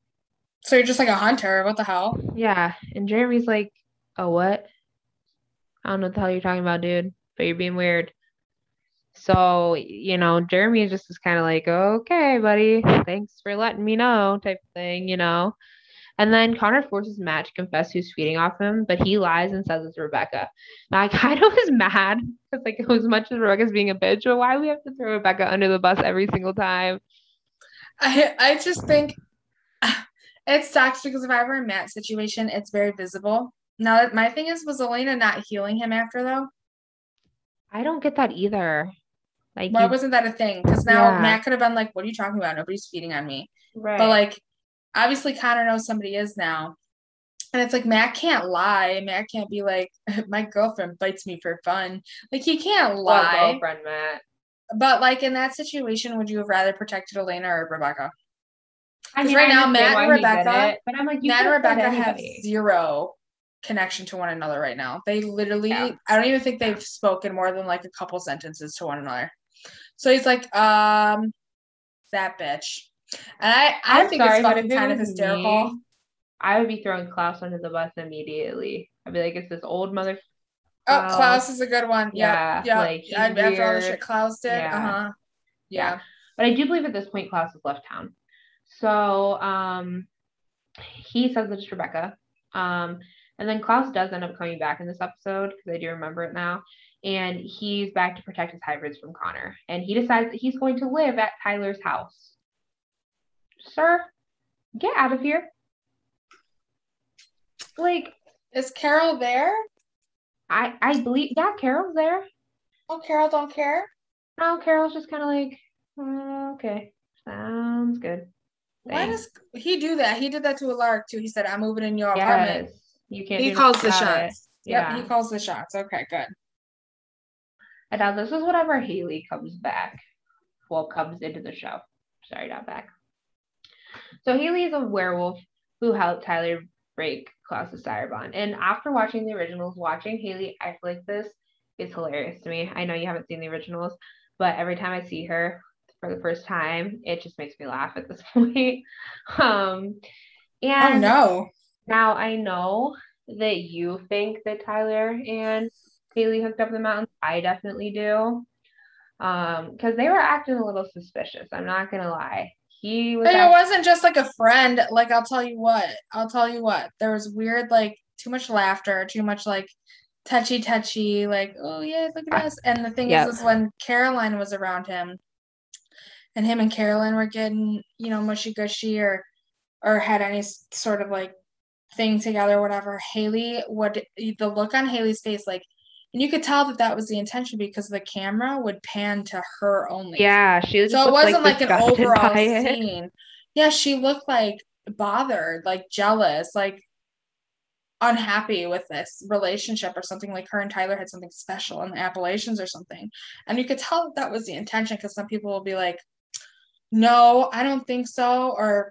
so you're just like a hunter. What the hell? Yeah. And Jeremy's like, oh, what? I don't know what the hell you're talking about, dude, but you're being weird. So, you know, Jeremy just is kind of like, okay, buddy, thanks for letting me know type of thing, you know. And then Connor forces Matt to confess who's feeding off him, but he lies and says it's Rebecca. Now, I kind of was mad because, like, as much as Rebecca's being a bitch, but why do we have to throw Rebecca under the bus every single time? I I just think It sucks because if I were in Matt's situation, it's very visible. Now, my thing is, was Elena not healing him after though? I don't get that either. Like, Why you, wasn't that a thing? Because now Yeah. Matt could have been like, "What are you talking about? Nobody's feeding on me." right. But like, obviously, Connor knows somebody is now, and it's like Matt can't lie. Matt can't be like, "My girlfriend bites me for fun." Like he can't What lie. girlfriend, Matt? But like in that situation, would you have rather protected Elena or Rebecca? I Because mean, right I now, understand Matt and why he did Rebecca, it, but I'm like, you Matt and could have said Rebecca have anybody. zero connection to one another right now. They literally, Yeah. I don't even think they've spoken more than like a couple sentences to one another. So he's like, um, that bitch. And I, I I'm think sorry, it's but fucking if it kind of was hysterical. me, I would be throwing Klaus under the bus immediately. I'd be like, it's this old mother. Oh, Klaus. Klaus is a good one. Yeah, Yep. Yep. like, he's I- After all the weird. shit Klaus did. Yeah. Uh-huh. Yeah. But I do believe at this point Klaus has left town. So um, he says it's Rebecca. Um, and then Klaus does end up coming back in this episode because I do remember it now. And he's back to protect his hybrids from Connor. And he decides that he's going to live at Tyler's house. Sir, get out of here. Like, Is Carol there? I, I believe, yeah, Carol's there. Oh, Carol don't care? No, Carol's just kind of like, "Mm, okay, sounds good. Why Thanks." does he do that? He did that to Alaric too. He said, I'm moving in your apartment. Yes, you can't He do calls the nothing about it. shots. Yep, Yeah. he calls the shots. Okay, good. And now this is whenever Haley comes back. Well, comes into the show. Sorry, not back. So Haley is a werewolf who helped Tyler break Klaus's sire bond. And after watching the originals, watching Haley act like this is hilarious to me. I know you haven't seen the originals, but every time I see her for the first time, it just makes me laugh at this point. Um, and Oh no. now I know that you think that Tyler and Haley hooked up in the mountains. I definitely do. Um, because they were acting a little suspicious. I'm not gonna lie. He was Hey, it act- wasn't just like a friend. Like, I'll tell you what. I'll tell you what. There was weird, like, too much laughter, too much, like, touchy touchy, like, oh, yeah, look at us. And the thing Yep. is, is when Caroline was around him, and him and Caroline were getting, you know, mushy gushy or, or had any s- sort of, like, thing together, whatever, Haley would, the look on Haley's face, like, and you could tell that that was the intention because the camera would pan to her only. Yeah, she just So it looked wasn't like, like an disgusted overall by it. scene. Yeah, she looked like bothered, like jealous, like unhappy with this relationship or something. Like her and Tyler had something special in the Appalachians or something. And you could tell that, that was the intention because some people will be like, no, I don't think so. Or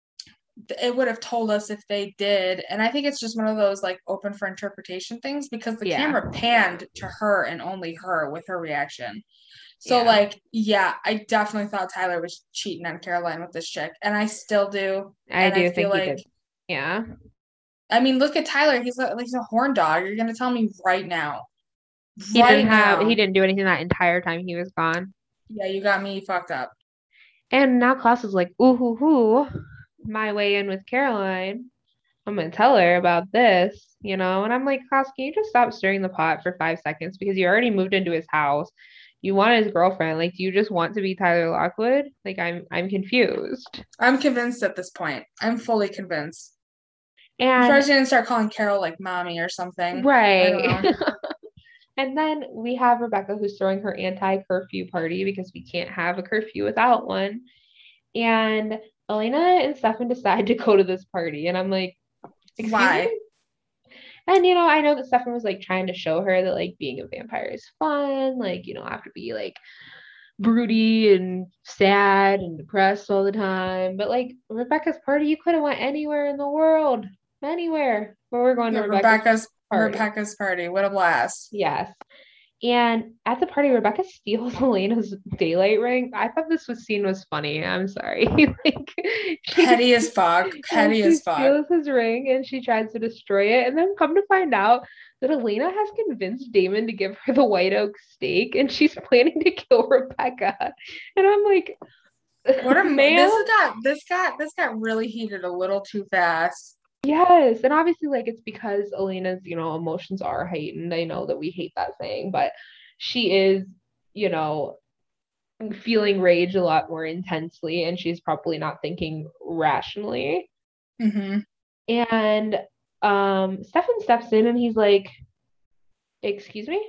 it would have told us if they did. And I think it's just one of those like open for interpretation things because the Yeah. camera panned to her and only her with her reaction. So Yeah. like, yeah, I definitely thought Tyler was cheating on Caroline with this chick, and I still do. I and do I think feel he like, did. Yeah. I mean, look at Tyler. He's a he's a horn dog. You're gonna tell me right now. He right didn't have now. he didn't do anything that entire time he was gone. Yeah, you got me fucked up. And now Klaus is like, ooh hoo hoo, my way in with Caroline. I'm gonna tell her about this, you know. And I'm like, Klaus, can you just stop stirring the pot for five seconds? Because you already moved into his house. You want his girlfriend. Like, do you just want to be Tyler Lockwood? Like, I'm I'm confused. I'm convinced at this point. I'm fully convinced. I'm And surprised you didn't start calling Carol like mommy or something. I right. don't know. And then we have Rebecca who's throwing her anti-curfew party because we can't have a curfew without one. And Elena and Stefan decide to go to this party. And I'm like, excuse Why? me? And, you know, I know that Stefan was like trying to show her that like being a vampire is fun. Like, you don't have to be like broody and sad and depressed all the time. But like Rebecca's party, you could have went anywhere in the world. Anywhere. But we're going Yeah, to Rebecca's, Rebecca's party. Rebecca's party. What a blast. Yes. And at the party, Rebecca steals Elena's daylight ring. I thought this was scene was funny. I'm sorry. like she, Petty as fuck. Petty she as fuck. steals his ring and she tries to destroy it. And then come to find out that Elena has convinced Damon to give her the White Oak steak and she's planning to kill Rebecca. And I'm like, What a man. This got this got this got really heated a little too fast. Yes, and obviously, like, it's because Elena's, you know, emotions are heightened. I know that we hate that saying, but she is, you know, feeling rage a lot more intensely, and she's probably not thinking rationally. Mm-hmm. And um, Stefan steps in and he's like, excuse me?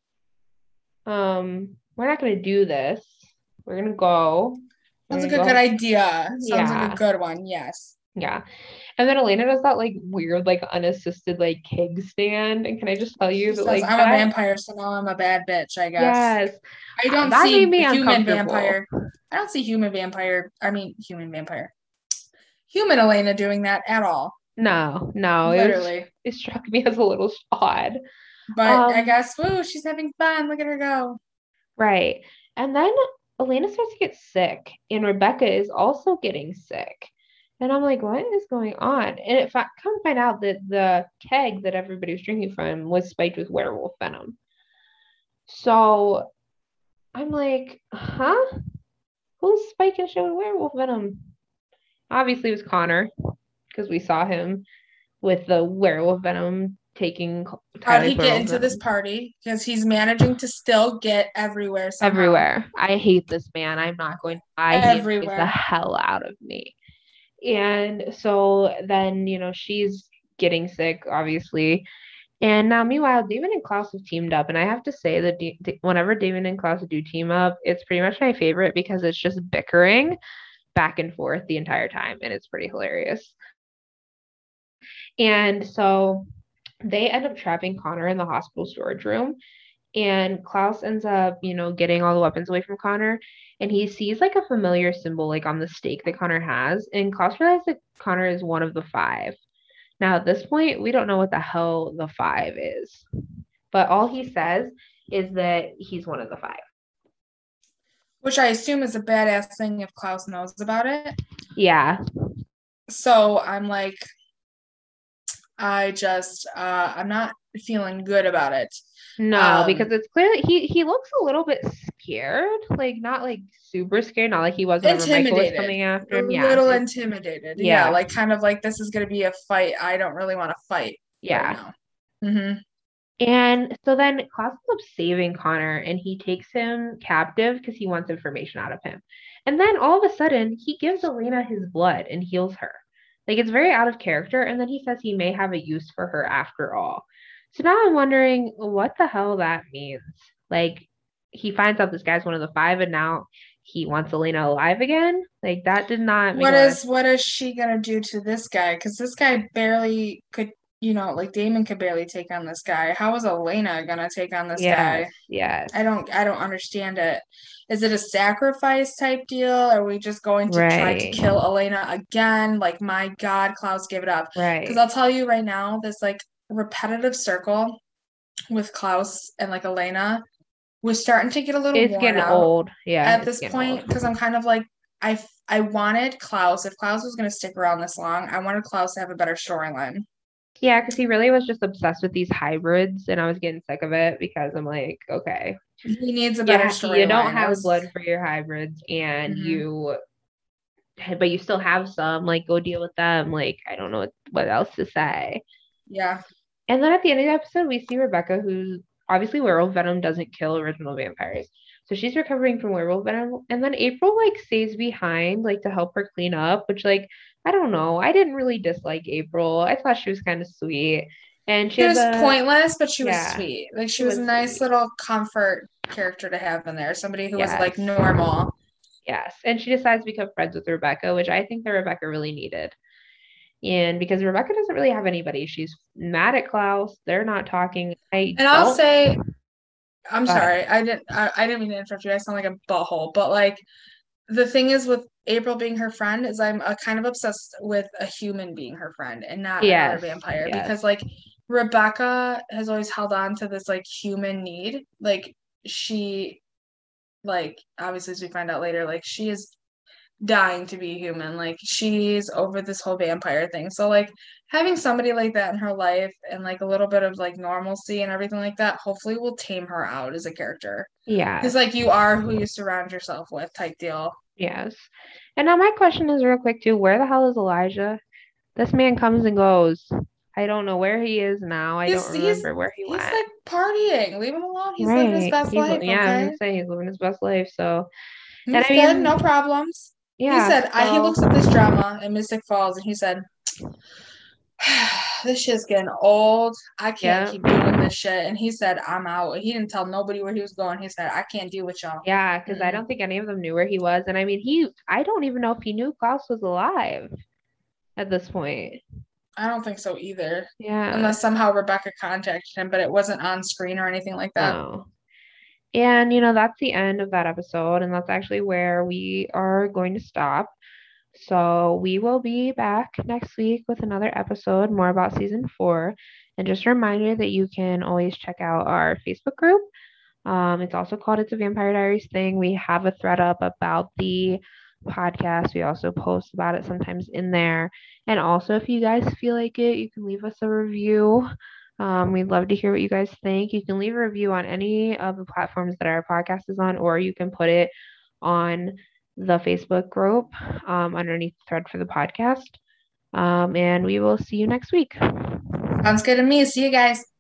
Um, we're not gonna do this. We're gonna go. We're Sounds gonna like a good go. idea. Sounds like a Yeah, good one. Yes. yeah. And then Elena does that like weird, like unassisted like keg stand. And can I just tell She you that says, like I'm a that, vampire, so now I'm a bad bitch, I guess. yes, I uh, don't that made see me human uncomfortable. vampire. I don't see human vampire. I mean, human vampire. Human Elena doing that at all. No, no, it was Literally. it struck me as a little odd. But I Um, guess, woo, she's having fun. Look at her go. right. And then Elena starts to get sick, and Rebecca is also getting sick. And I'm like, what is going on? And if I come find out that the keg that everybody was drinking from was spiked with werewolf venom. So I'm like, huh? Who's spiking shit with werewolf venom? Obviously, it was Connor because we saw him with the werewolf venom taking How'd Tyler's he get werewolf into this venom party? Because he's managing to still get everywhere somehow. everywhere. I hate this man. I'm not going to lie. He annoys the Everywhere. hell out of me. And so then, you know, she's getting sick, obviously. And now, meanwhile, David and Klaus have teamed up. And I have to say that D- D- whenever David and Klaus do team up, it's pretty much my favorite because it's just bickering back and forth the entire time. And it's pretty hilarious. And so they end up trapping Connor in the hospital storage room. And Klaus ends up, you know, getting all the weapons away from Connor. And he sees like a familiar symbol like on the stake that Connor has. And Klaus realizes that Connor is one of the five. Now, at this point, we don't know what the hell the five is. But all he says is that he's one of the five. Which I assume is a badass thing if Klaus knows about it. Yeah. So I'm like, I just, uh, I'm not feeling good about it. No, Um, because it's clearly he he looks a little bit scared, like not like super scared, not like he was whenever Michael was Intimidated. coming after A him. Yeah, little it's- intimidated. yeah. Yeah, like kind of like this is going to be a fight. I don't really want to fight yeah. right now. Mm-hmm. And so then Klaus ends up saving Connor and he takes him captive because he wants information out of him. And then all of a sudden, he gives Elena his blood and heals her. Like it's very out of character. And then he says he may have a use for her after all. So now I'm wondering what the hell that means. Like he finds out this guy's one of the five and now he wants Elena alive again. Like that did not make What a lot is what is she gonna do to this guy? Because this guy barely could, you know, like Damon could barely take on this guy. How is Elena gonna take on this yes, guy? yes. I don't I don't understand it. Is it a sacrifice type deal? Are we just going to try to Right. kill Elena again? Like my God, Klaus, give it up. Right. Because I'll tell you right now, this like repetitive circle with Klaus and like Elena was starting to get a little It's worn getting out old. Yeah. at it's this getting point old. because I'm kind of like I I wanted Klaus, if Klaus was going to stick around this long, I wanted Klaus to have a better storyline. Yeah, because he really was just obsessed with these hybrids, and I was getting sick of it because I'm like, okay, He needs a better yeah, storyline. you don't I have was- blood for your hybrids, and Mhm. you, but you still have some. Like, go deal with them. Like, I don't know what, what else to say. Yeah. And then at the end of the episode, we see Rebecca, who's obviously werewolf venom doesn't kill original vampires. So she's recovering from werewolf venom. And then April like stays behind, like to help her clean up, which like, I don't know. I didn't really dislike April. I thought she was kind of sweet. And she She was has a, pointless, but she was yeah, sweet. Like she she was, was a nice sweet. little comfort character to have in there. Somebody who was Yes. like normal. Yes. And she decides to become friends with Rebecca, which I think that Rebecca really needed. And because Rebecca doesn't really have anybody, she's mad at Klaus. They're not talking. I And I'll don't- say, I'm Go ahead. sorry, I didn't I, I didn't mean to interrupt you. I sound like a butthole, but like the thing is with April being her friend is I'm uh, kind of obsessed with a human being her friend and not Yes, another vampire yes. because like Rebecca has always held on to this like human need. Like she, like obviously as we find out later, like she is dying to be human. Like she's over this whole vampire thing. So like having somebody like that in her life and like a little bit of like normalcy and everything like that hopefully will tame her out as a character. Yeah. Because like you are who you surround yourself with type deal. Yes. And now my question is real quick too, where the hell is Elijah? This man comes and goes. I don't know where he is now. I He's- don't he's- remember where he He's went. like partying. Leave him alone. He's right. living his best He's- life. yeah, I was Okay. gonna say he's living his best life. So He's and I good. mean- No problems. Yeah. He said, I, he so- looks at this drama in Mystic Falls and he said, this shit's getting old. I can't Yeah. keep doing this shit. And he said, I'm out. He didn't tell nobody where he was going. He said, I can't deal with y'all. Yeah, because I Mm. don't think any of them knew where he was. And I mean, he, I don't even know if he knew Klaus was alive at this point. I don't think so either. Yeah. Unless somehow Rebecca contacted him, but it wasn't on screen or anything like that. No. And, you know, that's the end of that episode. And that's actually where we are going to stop. So we will be back next week with another episode more about season four. And just a reminder that you can always check out our Facebook group. Um, it's also called It's a Vampire Diaries Thing. We have a thread up about the podcast. We also post about it sometimes in there. And also, if you guys feel like it, you can leave us a review. Um, we'd love to hear what you guys think. You can leave a review on any of the platforms that our podcast is on, or you can put it on the Facebook group um, underneath the thread for the podcast. Um, and we will see you next week. Sounds good to me. See you guys.